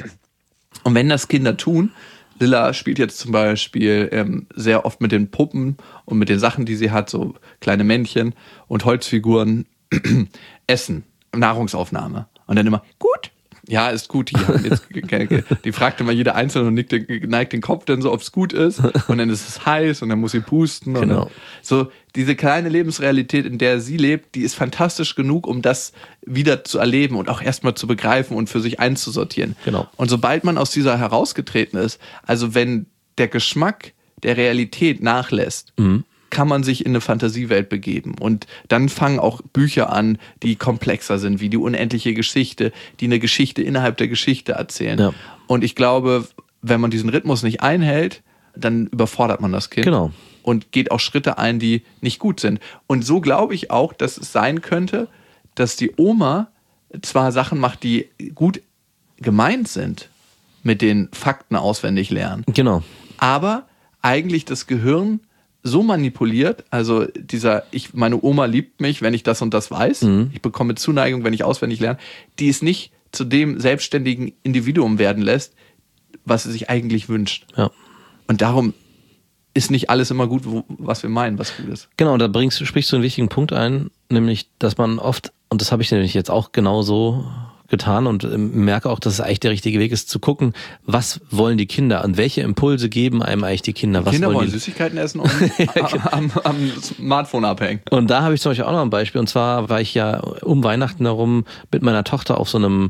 Und wenn das Kinder tun, Lilla spielt jetzt zum Beispiel ähm, sehr oft mit den Puppen und mit den Sachen, die sie hat, so kleine Männchen und Holzfiguren, Essen, Nahrungsaufnahme. Und dann immer, gut. Ja, ist gut hier. Jetzt, die fragt immer jede Einzelne und nickt, neigt den Kopf dann so, ob es gut ist. Und dann ist es heiß und dann muss sie pusten. Und genau. Dann, so diese kleine Lebensrealität, in der sie lebt, die ist fantastisch genug, um das wieder zu erleben und auch erstmal zu begreifen und für sich einzusortieren. Genau. Und sobald man aus dieser herausgetreten ist, also wenn der Geschmack der Realität nachlässt, mhm. kann man sich in eine Fantasiewelt begeben. Und dann fangen auch Bücher an, die komplexer sind, wie die unendliche Geschichte, die eine Geschichte innerhalb der Geschichte erzählen. Ja. Und ich glaube, wenn man diesen Rhythmus nicht einhält, dann überfordert man das Kind. Genau. Und geht auch Schritte ein, die nicht gut sind. Und so glaube ich auch, dass es sein könnte, dass die Oma zwar Sachen macht, die gut gemeint sind, mit den Fakten auswendig lernen. Genau. Aber eigentlich das Gehirn so manipuliert, also dieser, ich, meine Oma liebt mich, wenn ich das und das weiß, mhm. ich bekomme Zuneigung, wenn ich auswendig lerne, die es nicht zu dem selbstständigen Individuum werden lässt, was sie sich eigentlich wünscht. Ja. Und darum ist nicht alles immer gut, was wir meinen, was gut ist. Genau, da bringst, sprichst du einen wichtigen Punkt ein, nämlich, dass man oft, und das habe ich nämlich jetzt auch genauso getan und merke auch, dass es eigentlich der richtige Weg ist, zu gucken, was wollen die Kinder und welche Impulse geben einem eigentlich die Kinder. Was Kinder wollen, wollen die? Süßigkeiten essen und am, am Smartphone abhängen. Und da habe ich zum Beispiel auch noch ein Beispiel, und zwar war ich ja um Weihnachten herum mit meiner Tochter auf so einem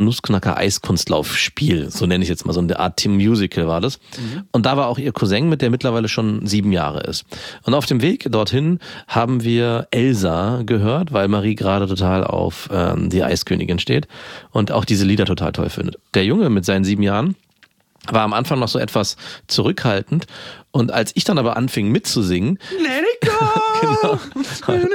Nussknacker-Eiskunstlaufspiel, so nenne ich jetzt mal, so eine Art Team-Musical war das. Mhm. Und da war auch ihr Cousin mit, der mittlerweile schon sieben Jahre ist. Und auf dem Weg dorthin haben wir Elsa gehört, weil Marie gerade total auf ähm, die Eiskönigin steht und auch diese Lieder total toll findet. Der Junge mit seinen sieben Jahren war am Anfang noch so etwas zurückhaltend, und als ich dann aber anfing mitzusingen, Let it go! genau,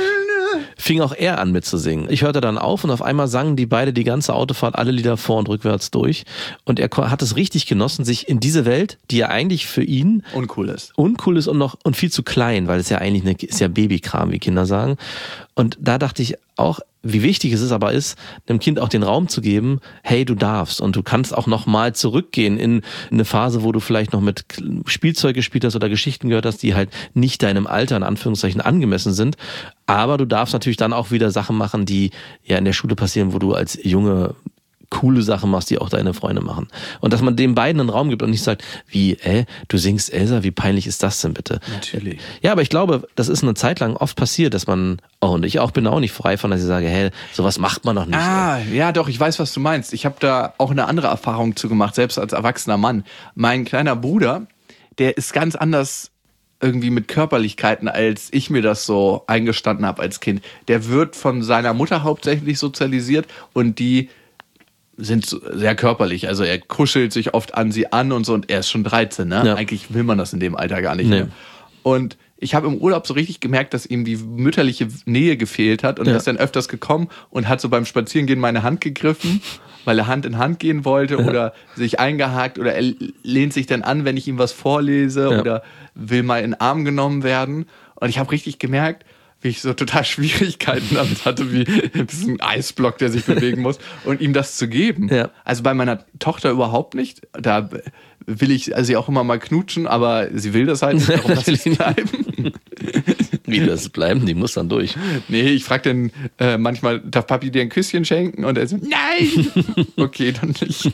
fing auch er an mitzusingen. Ich hörte dann auf und auf einmal sangen die beide die ganze Autofahrt alle Lieder vor- und rückwärts durch, und er hat es richtig genossen, sich in diese Welt, die ja eigentlich für ihn uncool ist, uncool ist und noch und viel zu klein, weil es ja eigentlich eine, ist ja Babykram, wie Kinder sagen. Und da dachte ich auch, wie wichtig es ist aber ist, dem Kind auch den Raum zu geben, hey, du darfst, und du kannst auch noch mal zurückgehen in eine Phase, wo du vielleicht noch mit Spielzeug gespielt hast oder Geschichten gehört hast, die halt nicht deinem Alter in Anführungszeichen angemessen sind, aber du darfst natürlich dann auch wieder Sachen machen, die ja in der Schule passieren, wo du als Junge coole Sachen machst, die auch deine Freunde machen. Und dass man den beiden einen Raum gibt und nicht sagt, wie, äh, du singst Elsa, wie peinlich ist das denn bitte? Natürlich. Ja, aber ich glaube, das ist eine Zeit lang oft passiert, dass man, oh, und ich auch bin auch nicht frei von, dass ich sage, hä, sowas macht man doch nicht. Ah, ja doch, ich weiß, was du meinst. Ich habe da auch eine andere Erfahrung zu gemacht, selbst als erwachsener Mann. Mein kleiner Bruder, der ist ganz anders irgendwie mit Körperlichkeiten, als ich mir das so eingestanden habe als Kind. Der wird von seiner Mutter hauptsächlich sozialisiert, und die sind sehr körperlich. Also er kuschelt sich oft an sie an und so, und er ist schon dreizehn, ne? Ja. Eigentlich will man das in dem Alter gar nicht Nee. mehr. Und ich habe im Urlaub so richtig gemerkt, dass ihm die mütterliche Nähe gefehlt hat, und Ja. er ist dann öfters gekommen und hat so beim Spazierengehen meine Hand gegriffen, weil er Hand in Hand gehen wollte, oder sich eingehakt, oder er lehnt sich dann an, wenn ich ihm was vorlese, Ja. oder will mal in den Arm genommen werden. Und ich habe richtig gemerkt, wie ich so total Schwierigkeiten damit hatte, wie das ist ein Eisblock, der sich bewegen muss, und ihm das zu geben. Ja. Also bei meiner Tochter überhaupt nicht. Da will ich also sie auch immer mal knutschen, aber sie will das halt nicht, darum lasse ich es bleiben. Wie du es bleiben, die muss dann durch. Nee, ich frage dann äh, manchmal, darf Papi dir ein Küsschen schenken? Und er so, nein! Okay, dann nicht.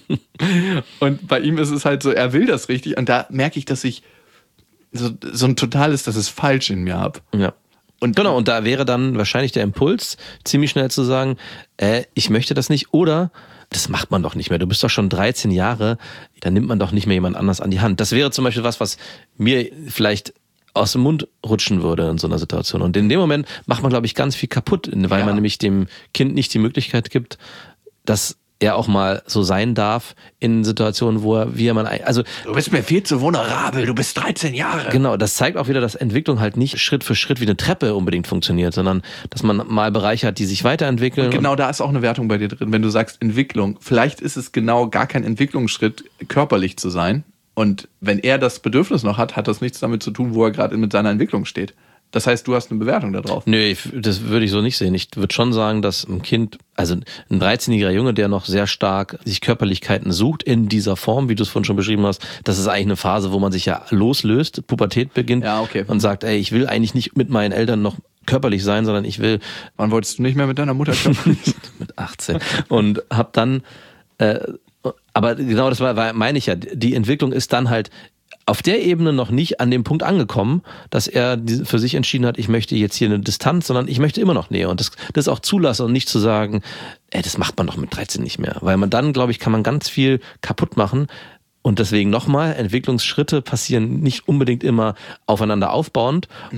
Und bei ihm ist es halt so, er will das richtig, und da merke ich, dass ich so, so ein totales, dass es falsch in mir habe. Ja. Und genau, und da wäre dann wahrscheinlich der Impuls, ziemlich schnell zu sagen, äh, ich möchte das nicht, oder das macht man doch nicht mehr. Du bist doch schon dreizehn Jahre, dann nimmt man doch nicht mehr jemand anders an die Hand. Das wäre zum Beispiel was, was mir vielleicht aus dem Mund rutschen würde in so einer Situation. Und in dem Moment macht man, glaube ich, ganz viel kaputt, weil Ja. man nämlich dem Kind nicht die Möglichkeit gibt, dass er auch mal so sein darf in Situationen, wo er, wie er man, also Du bist mir viel zu vulnerabel, du bist dreizehn Jahre. genau, das zeigt auch wieder, dass Entwicklung halt nicht Schritt für Schritt wie eine Treppe unbedingt funktioniert, sondern dass man mal Bereiche hat, die sich weiterentwickeln. Und genau da ist auch eine Wertung bei dir drin, wenn du sagst Entwicklung. Vielleicht ist es genau gar kein Entwicklungsschritt, körperlich zu sein. Und wenn er das Bedürfnis noch hat, hat das nichts damit zu tun, wo er gerade mit seiner Entwicklung steht. Das heißt, du hast eine Bewertung da drauf. Nö, ich, das würde ich so nicht sehen. Ich würde schon sagen, dass ein Kind, also ein dreizehnjähriger Junge, der noch sehr stark sich Körperlichkeiten sucht in dieser Form, wie du es vorhin schon beschrieben hast, das ist eigentlich eine Phase, wo man sich ja loslöst, Pubertät beginnt Ja, okay. und sagt, ey, ich will eigentlich nicht mit meinen Eltern noch körperlich sein, sondern ich will Wann wolltest du nicht mehr mit deiner Mutter körperlich? mit achtzehn und hab dann, äh, aber genau das war, war, meine ich ja, die Entwicklung ist dann halt auf der Ebene noch nicht an dem Punkt angekommen, dass er für sich entschieden hat, ich möchte jetzt hier eine Distanz, sondern ich möchte immer noch Nähe, und das, das auch zulassen und nicht zu sagen, ey, das macht man doch mit dreizehn nicht mehr, weil man dann, glaube ich, kann man ganz viel kaputt machen. Und deswegen nochmal, Entwicklungsschritte passieren nicht unbedingt immer aufeinander aufbauend. Mhm.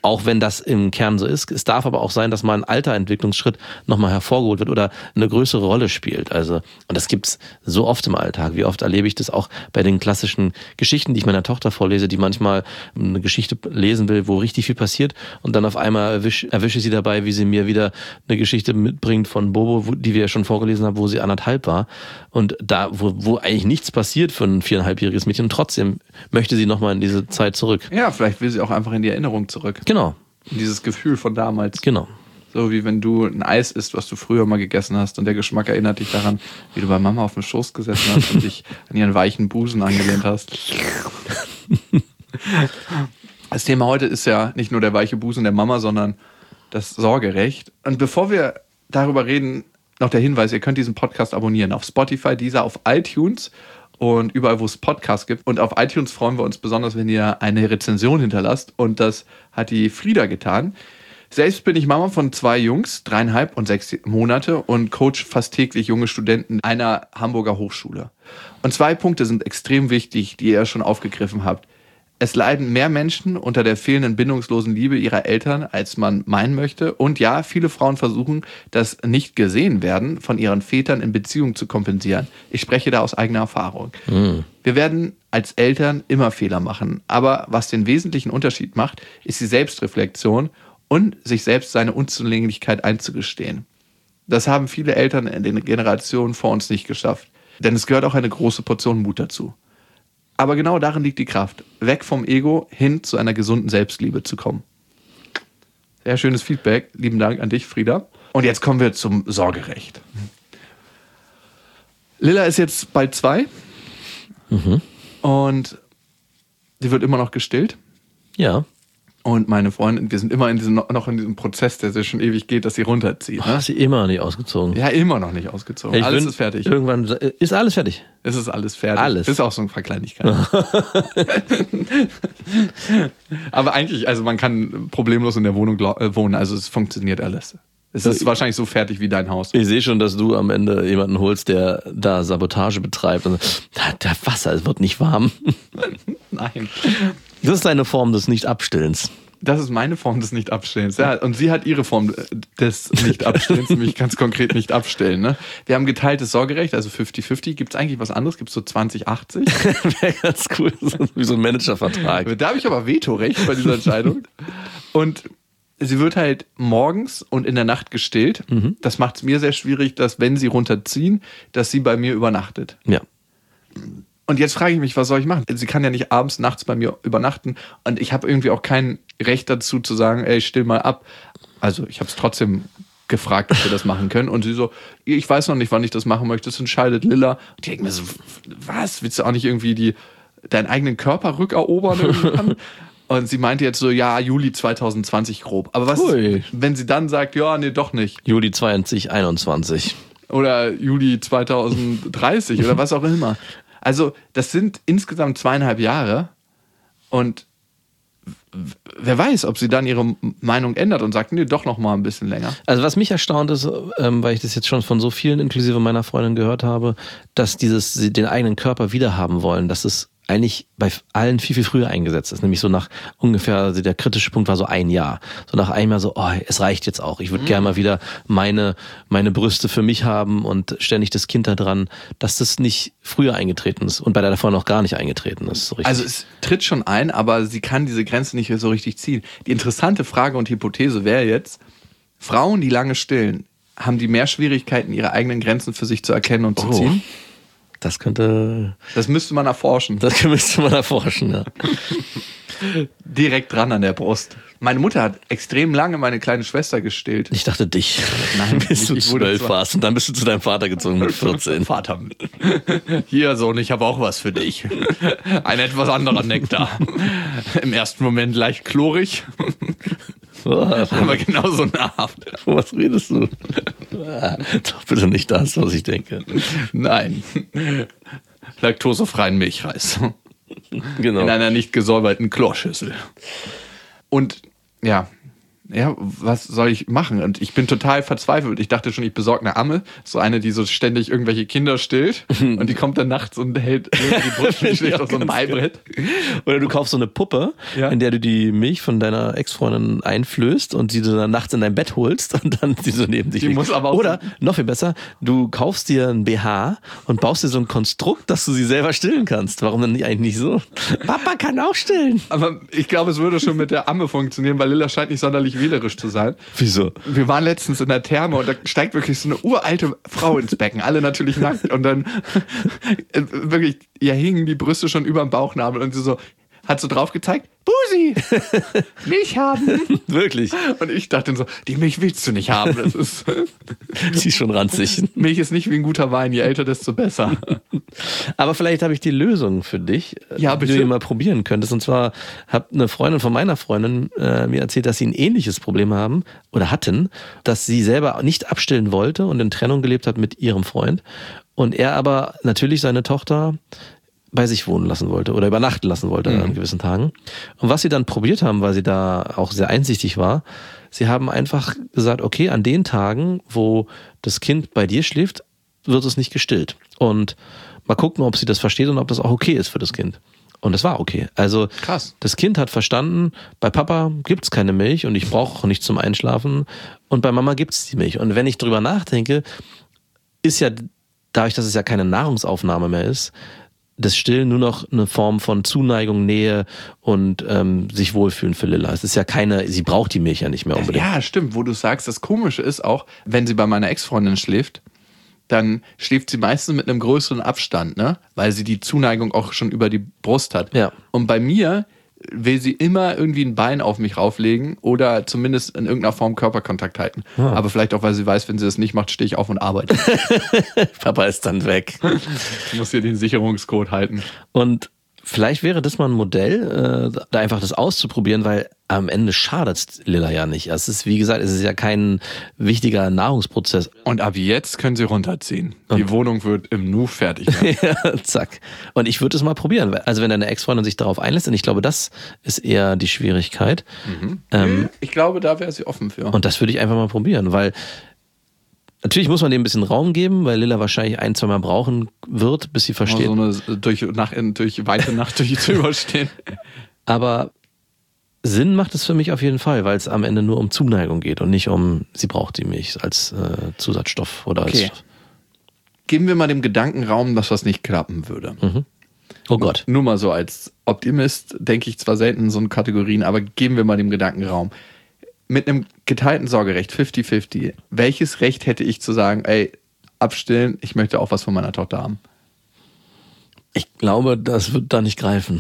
Auch wenn das im Kern so ist. Es darf aber auch sein, dass mal ein alter Entwicklungsschritt nochmal hervorgeholt wird oder eine größere Rolle spielt. Also, und das gibt's so oft im Alltag. Wie oft erlebe ich das auch bei den klassischen Geschichten, die ich meiner Tochter vorlese, die manchmal eine Geschichte lesen will, wo richtig viel passiert und dann auf einmal erwische, erwische ich sie dabei, wie sie mir wieder eine Geschichte mitbringt von Bobo, die wir ja schon vorgelesen haben, wo sie anderthalb war. Und da, wo, wo eigentlich nichts passiert für ein viereinhalbjähriges Mädchen und trotzdem möchte sie nochmal in diese Zeit zurück. Ja, vielleicht will sie auch einfach in die Erinnerung zurück. Genau. In dieses Gefühl von damals. Genau. So wie wenn du ein Eis isst, was du früher mal gegessen hast und der Geschmack erinnert dich daran, wie du bei Mama auf dem Schoß gesessen hast und dich an ihren weichen Busen angelehnt hast. Das Thema heute ist ja nicht nur der weiche Busen der Mama, sondern das Sorgerecht. Und bevor wir darüber reden, noch der Hinweis, ihr könnt diesen Podcast abonnieren auf Spotify, Deezer, auf iTunes und überall, wo es Podcasts gibt. Und auf iTunes freuen wir uns besonders, wenn ihr eine Rezension hinterlasst. Und das hat die Frieda getan. Selbst bin ich Mama von zwei Jungs, dreieinhalb und sechs Monate und coach fast täglich junge Studenten einer Hamburger Hochschule. Und zwei Punkte sind extrem wichtig, die ihr schon aufgegriffen habt. Es leiden mehr Menschen unter der fehlenden bindungslosen Liebe ihrer Eltern, als man meinen möchte. Und ja, viele Frauen versuchen, das Nicht-Gesehen-Werden von ihren Vätern in Beziehung zu kompensieren. Ich spreche da aus eigener Erfahrung. Mhm. Wir werden als Eltern immer Fehler machen. Aber was den wesentlichen Unterschied macht, ist die Selbstreflexion und sich selbst seine Unzulänglichkeit einzugestehen. Das haben viele Eltern in den Generationen vor uns nicht geschafft. Denn es gehört auch eine große Portion Mut dazu. Aber genau darin liegt die Kraft, weg vom Ego hin zu einer gesunden Selbstliebe zu kommen. Sehr schönes Feedback. Lieben Dank an dich, Frieda. Und jetzt kommen wir zum Sorgerecht. Lilla ist jetzt bald zwei. Mhm. Und sie wird immer noch gestillt. Ja. Und meine Freundin, wir sind immer in diesem, noch in diesem Prozess, der schon ewig geht, dass sie runterzieht. Ne? Hast du immer noch nicht ausgezogen? Ja, immer noch nicht ausgezogen. Ich alles bin, ist fertig. Irgendwann ist alles fertig. Es ist alles fertig. Alles. Bis auch so ein paar Kleinigkeiten. Aber eigentlich, also man kann problemlos in der Wohnung wohnen. Also es funktioniert alles. Es ist wahrscheinlich so fertig wie dein Haus. Ich sehe schon, dass du am Ende jemanden holst, der da Sabotage betreibt. Und das Wasser, es wird nicht warm. Nein. Das ist eine Form des Nicht-Abstillens. Das ist meine Form des Nicht-Abstillens. Ja, und sie hat ihre Form des Nicht-Abstillens, nämlich ganz konkret nicht abstellen. Ne? Wir haben geteiltes Sorgerecht, also fünfzig fünfzig. Gibt es eigentlich was anderes? Gibt es so zwanzig achtzig? Wäre ganz cool, wie so ein Managervertrag. Da habe ich aber Vetorecht bei dieser Entscheidung. Und sie wird halt morgens und in der Nacht gestillt. Mhm. Das macht es mir sehr schwierig, dass, wenn sie runterziehen, dass sie bei mir übernachtet. Ja. Und jetzt frage ich mich, was soll ich machen? Sie kann ja nicht abends, nachts bei mir übernachten. Und ich habe irgendwie auch kein Recht dazu zu sagen, ey, still mal ab. Also ich habe es trotzdem gefragt, ob wir das machen können. Und sie so, ich weiß noch nicht, wann ich das machen möchte. Das entscheidet Lilla. Und ich denke mir so, was? Willst du auch nicht irgendwie die, deinen eigenen Körper rückerobern irgendwann? Und sie meinte jetzt so, ja, Juli zwanzig zwanzig grob. Aber was, Ui. wenn sie dann sagt, ja, nee, doch nicht. Juli zwanzig einundzwanzig. Oder Juli zwanzig dreißig oder was auch immer. Also das sind insgesamt zweieinhalb Jahre und wer weiß, ob sie dann ihre Meinung ändert und sagt, nee, doch noch mal ein bisschen länger. Also was mich erstaunt ist, ähm, weil ich das jetzt schon von so vielen, inklusive meiner Freundin, gehört habe, dass dieses, sie den eigenen Körper wiederhaben wollen, dass es eigentlich bei allen viel, viel früher eingesetzt ist. Nämlich so nach ungefähr, also der kritische Punkt war so ein Jahr. So nach einem Jahr so, oh, es reicht jetzt auch. Ich würde mhm. gerne mal wieder meine, meine Brüste für mich haben und ständig das Kind da dran, dass das nicht früher eingetreten ist und bei der davor noch gar nicht eingetreten ist. So richtig. Also es tritt schon ein, aber sie kann diese Grenze nicht so richtig ziehen. Die interessante Frage und Hypothese wäre jetzt, Frauen, die lange stillen, haben die mehr Schwierigkeiten, ihre eigenen Grenzen für sich zu erkennen und zu oh. ziehen? Das könnte... Das müsste man erforschen. Das müsste man erforschen, ja. Direkt dran an der Brust. Meine Mutter hat extrem lange meine kleine Schwester gestillt. Ich dachte dich. Nein, bis du ich wurde zwölf warst und dann bist du zu deinem Vater gezogen mit vierzehn. Vater. Hier, Sohn, ich habe auch was für dich. Ein etwas anderer Nektar. Im ersten Moment leicht chlorig. Aber genauso nahrhaft. Was redest du? Doch bitte nicht das, was ich denke. Nein. Laktosefreien Milchreis. Genau. In einer nicht gesäuberten Chlorschüssel. Und ja, ja, was soll ich machen? Und ich bin total verzweifelt. Ich dachte schon, ich besorge eine Amme, so eine, die so ständig irgendwelche Kinder stillt und die kommt dann nachts und hält die Brust schlägt auf so einem Eibrett. Oder du kaufst so eine Puppe, ja. in der du die Milch von deiner Ex-Freundin einflößt und sie du dann nachts in dein Bett holst und dann sie so neben dich die liegt. muss aber auch Oder, noch viel besser, du kaufst dir ein B H und baust dir so ein Konstrukt, dass du sie selber stillen kannst. Warum denn eigentlich nicht so? Papa kann auch stillen. Aber ich glaube, es würde schon mit der Amme funktionieren, weil Lilla scheint nicht sonderlich wählerisch zu sein. Wieso? Wir waren letztens in der Therme und da steigt wirklich so eine uralte Frau ins Becken, alle natürlich nackt und dann wirklich, ihr hingen die Brüste schon über dem Bauchnabel und sie so, hat so drauf gezeigt, Busi, Milch haben. Wirklich? Und ich dachte so, die Milch willst du nicht haben. Das ist Sie ist schon ranzig. Milch ist nicht wie ein guter Wein, je älter, desto besser. Aber vielleicht habe ich die Lösung für dich, Ja, die bitte. du mal probieren könntest. Und zwar hat eine Freundin von meiner Freundin äh, mir erzählt, dass sie ein ähnliches Problem haben oder hatten, dass sie selber nicht abstillen wollte und in Trennung gelebt hat mit ihrem Freund. Und er aber natürlich seine Tochter bei sich wohnen lassen wollte oder übernachten lassen wollte Mhm. an gewissen Tagen. Und was sie dann probiert haben, weil sie da auch sehr einsichtig war, sie haben einfach gesagt, okay, an den Tagen, wo das Kind bei dir schläft, wird es nicht gestillt. Und mal gucken, ob sie das versteht und ob das auch okay ist für das Kind. Und es war okay. Also Krass. das Kind hat verstanden, bei Papa gibt's keine Milch und ich brauche auch nichts zum Einschlafen und bei Mama gibt's die Milch. Und wenn ich drüber nachdenke, ist ja, dadurch, dass es ja keine Nahrungsaufnahme mehr ist, das Stillen nur noch eine Form von Zuneigung, Nähe und ähm, sich wohlfühlen für Lilla. Es ist ja keine, sie braucht die Milch ja nicht mehr unbedingt. Ja, stimmt, wo du sagst, das Komische ist auch, wenn sie bei meiner Ex-Freundin schläft, dann schläft sie meistens mit einem größeren Abstand, ne? Weil sie die Zuneigung auch schon über die Brust hat. Ja. Und bei mir will sie immer irgendwie ein Bein auf mich rauflegen oder zumindest in irgendeiner Form Körperkontakt halten. Ja. Aber vielleicht auch, weil sie weiß, wenn sie das nicht macht, stehe ich auf und arbeite. Papa ist dann weg. Ich muss hier den Sicherungscode halten. Und vielleicht wäre das mal ein Modell, äh, da einfach das auszuprobieren, weil am Ende schadet Lilla ja nicht. Es ist, wie gesagt, es ist ja kein wichtiger Nahrungsprozess. Und ab jetzt können sie runterziehen. Die Und- Wohnung wird im Nu fertig werden. Ja, zack. Und ich würde es mal probieren. Also wenn deine Ex-Freundin sich darauf einlässt, und ich glaube, das ist eher die Schwierigkeit. Ähm, Ich glaube, da wäre sie offen für. und das würde ich einfach mal probieren, weil natürlich muss man dem ein bisschen Raum geben, weil Lilla wahrscheinlich ein, zwei Mal brauchen wird, bis sie versteht. so eine durch, nach, durch weite Nacht durch zu überstehen. Aber Sinn macht es für mich auf jeden Fall, weil es am Ende nur um Zuneigung geht und nicht um, sie braucht die Milch als äh, Zusatzstoff oder Okay. als. Geben wir mal dem Gedanken Raum, dass das nicht klappen würde. Oh Gott. Nur mal so als Optimist denke ich zwar selten in so Kategorien, aber geben wir mal dem Gedanken Raum. Mit einem geteilten Sorgerecht, fünfzig fünfzig, welches Recht hätte ich zu sagen, ey, abstillen, ich möchte auch was von meiner Tochter haben? Ich glaube, das wird da nicht greifen.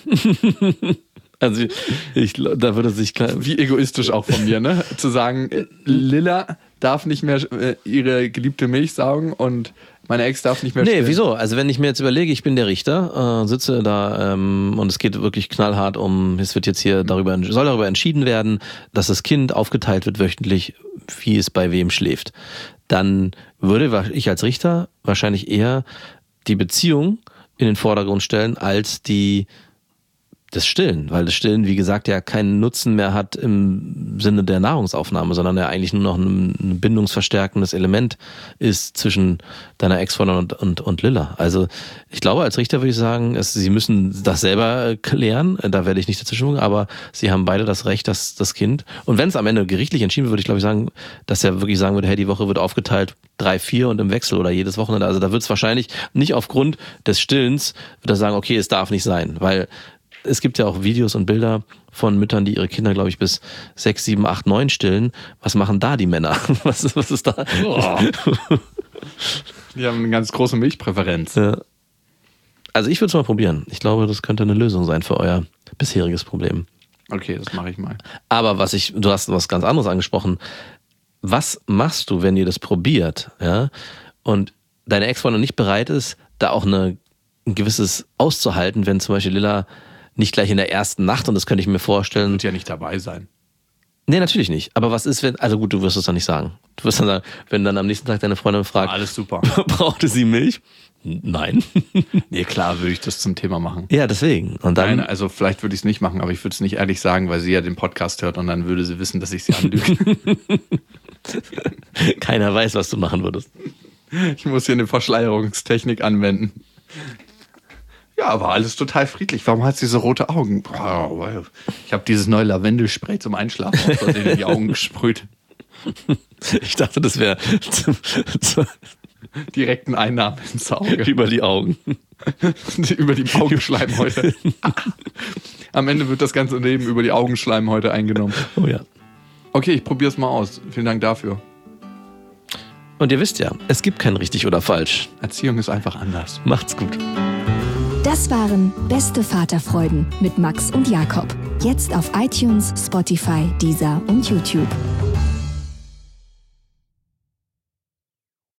Also ich, da würde sich klar. Wie egoistisch auch von mir, ne? Zu sagen, Lilla darf nicht mehr äh, ihre geliebte Milch saugen und meine Ex darf nicht mehr Nee, stillen. wieso? Also wenn ich mir jetzt überlege, ich bin der Richter, äh, sitze da ähm, und es geht wirklich knallhart um, es wird jetzt hier darüber, soll darüber entschieden werden, dass das Kind aufgeteilt wird wöchentlich, wie es bei wem schläft. Dann würde ich als Richter wahrscheinlich eher die Beziehung in den Vordergrund stellen als die das Stillen, weil das Stillen, wie gesagt, ja keinen Nutzen mehr hat im Sinne der Nahrungsaufnahme, sondern ja eigentlich nur noch ein, ein bindungsverstärkendes Element ist zwischen deiner Ex-Freundin und, und, und Lilla. Also ich glaube, als Richter würde ich sagen, es, sie müssen das selber klären, da werde ich nicht dazwischen, aber sie haben beide das Recht, dass das Kind, und wenn es am Ende gerichtlich entschieden wird, würde ich glaube ich sagen, dass er wirklich sagen würde, hey, die Woche wird aufgeteilt, drei, vier und im Wechsel oder jedes Wochenende. Also da wird es wahrscheinlich nicht aufgrund des Stillens, wird er sagen, okay, es darf nicht sein, weil es gibt ja auch Videos und Bilder von Müttern, die ihre Kinder, glaube ich, bis sechs, sieben, acht, neun stillen. Was machen da die Männer? Was, was ist da? Oh. Die haben eine ganz große Milchpräferenz. Ja. Also ich würde es mal probieren. Ich glaube, das könnte eine Lösung sein für euer bisheriges Problem. Okay, das mache ich mal. Aber was ich, du hast was ganz anderes angesprochen. Was machst du, wenn ihr das probiert, ja, und deine Ex-Freundin nicht bereit ist, da auch eine, ein gewisses auszuhalten, wenn zum Beispiel Lilla nicht gleich in der ersten Nacht, und das könnte ich mir vorstellen. Wird ja nicht dabei sein. Nee, natürlich nicht. Aber was ist, wenn, also gut, du wirst es dann nicht sagen. Du wirst dann sagen, wenn dann am nächsten Tag deine Freundin fragt, Alles super. brauchte sie Milch? Nein. Nee, klar würde ich das zum Thema machen. Ja, deswegen. Und dann, Nein, also vielleicht würde ich es nicht machen, aber ich würde es nicht ehrlich sagen, weil sie ja den Podcast hört und dann würde sie wissen, dass ich sie anlüge. keiner weiß, was du machen würdest. Ich muss hier eine Verschleierungstechnik anwenden. Ja, aber alles total friedlich. Warum hat sie so rote Augen? Ich habe dieses neue Lavendelspray zum Einschlafen aus Versehen in die Augen gesprüht. Ich dachte, das wäre Direkten Einnahmen ins Auge. über die Augen. Über die Augenschleimhäute. Am Ende wird das ganze Leben über die Augenschleimhäute eingenommen. Oh ja. Okay, ich probiere es mal aus. Vielen Dank dafür. Und ihr wisst ja, es gibt kein richtig oder falsch. Erziehung ist einfach anders. Macht's gut. Das waren Beste Vaterfreuden mit Max und Jakob. Jetzt auf iTunes, Spotify, Deezer und YouTube.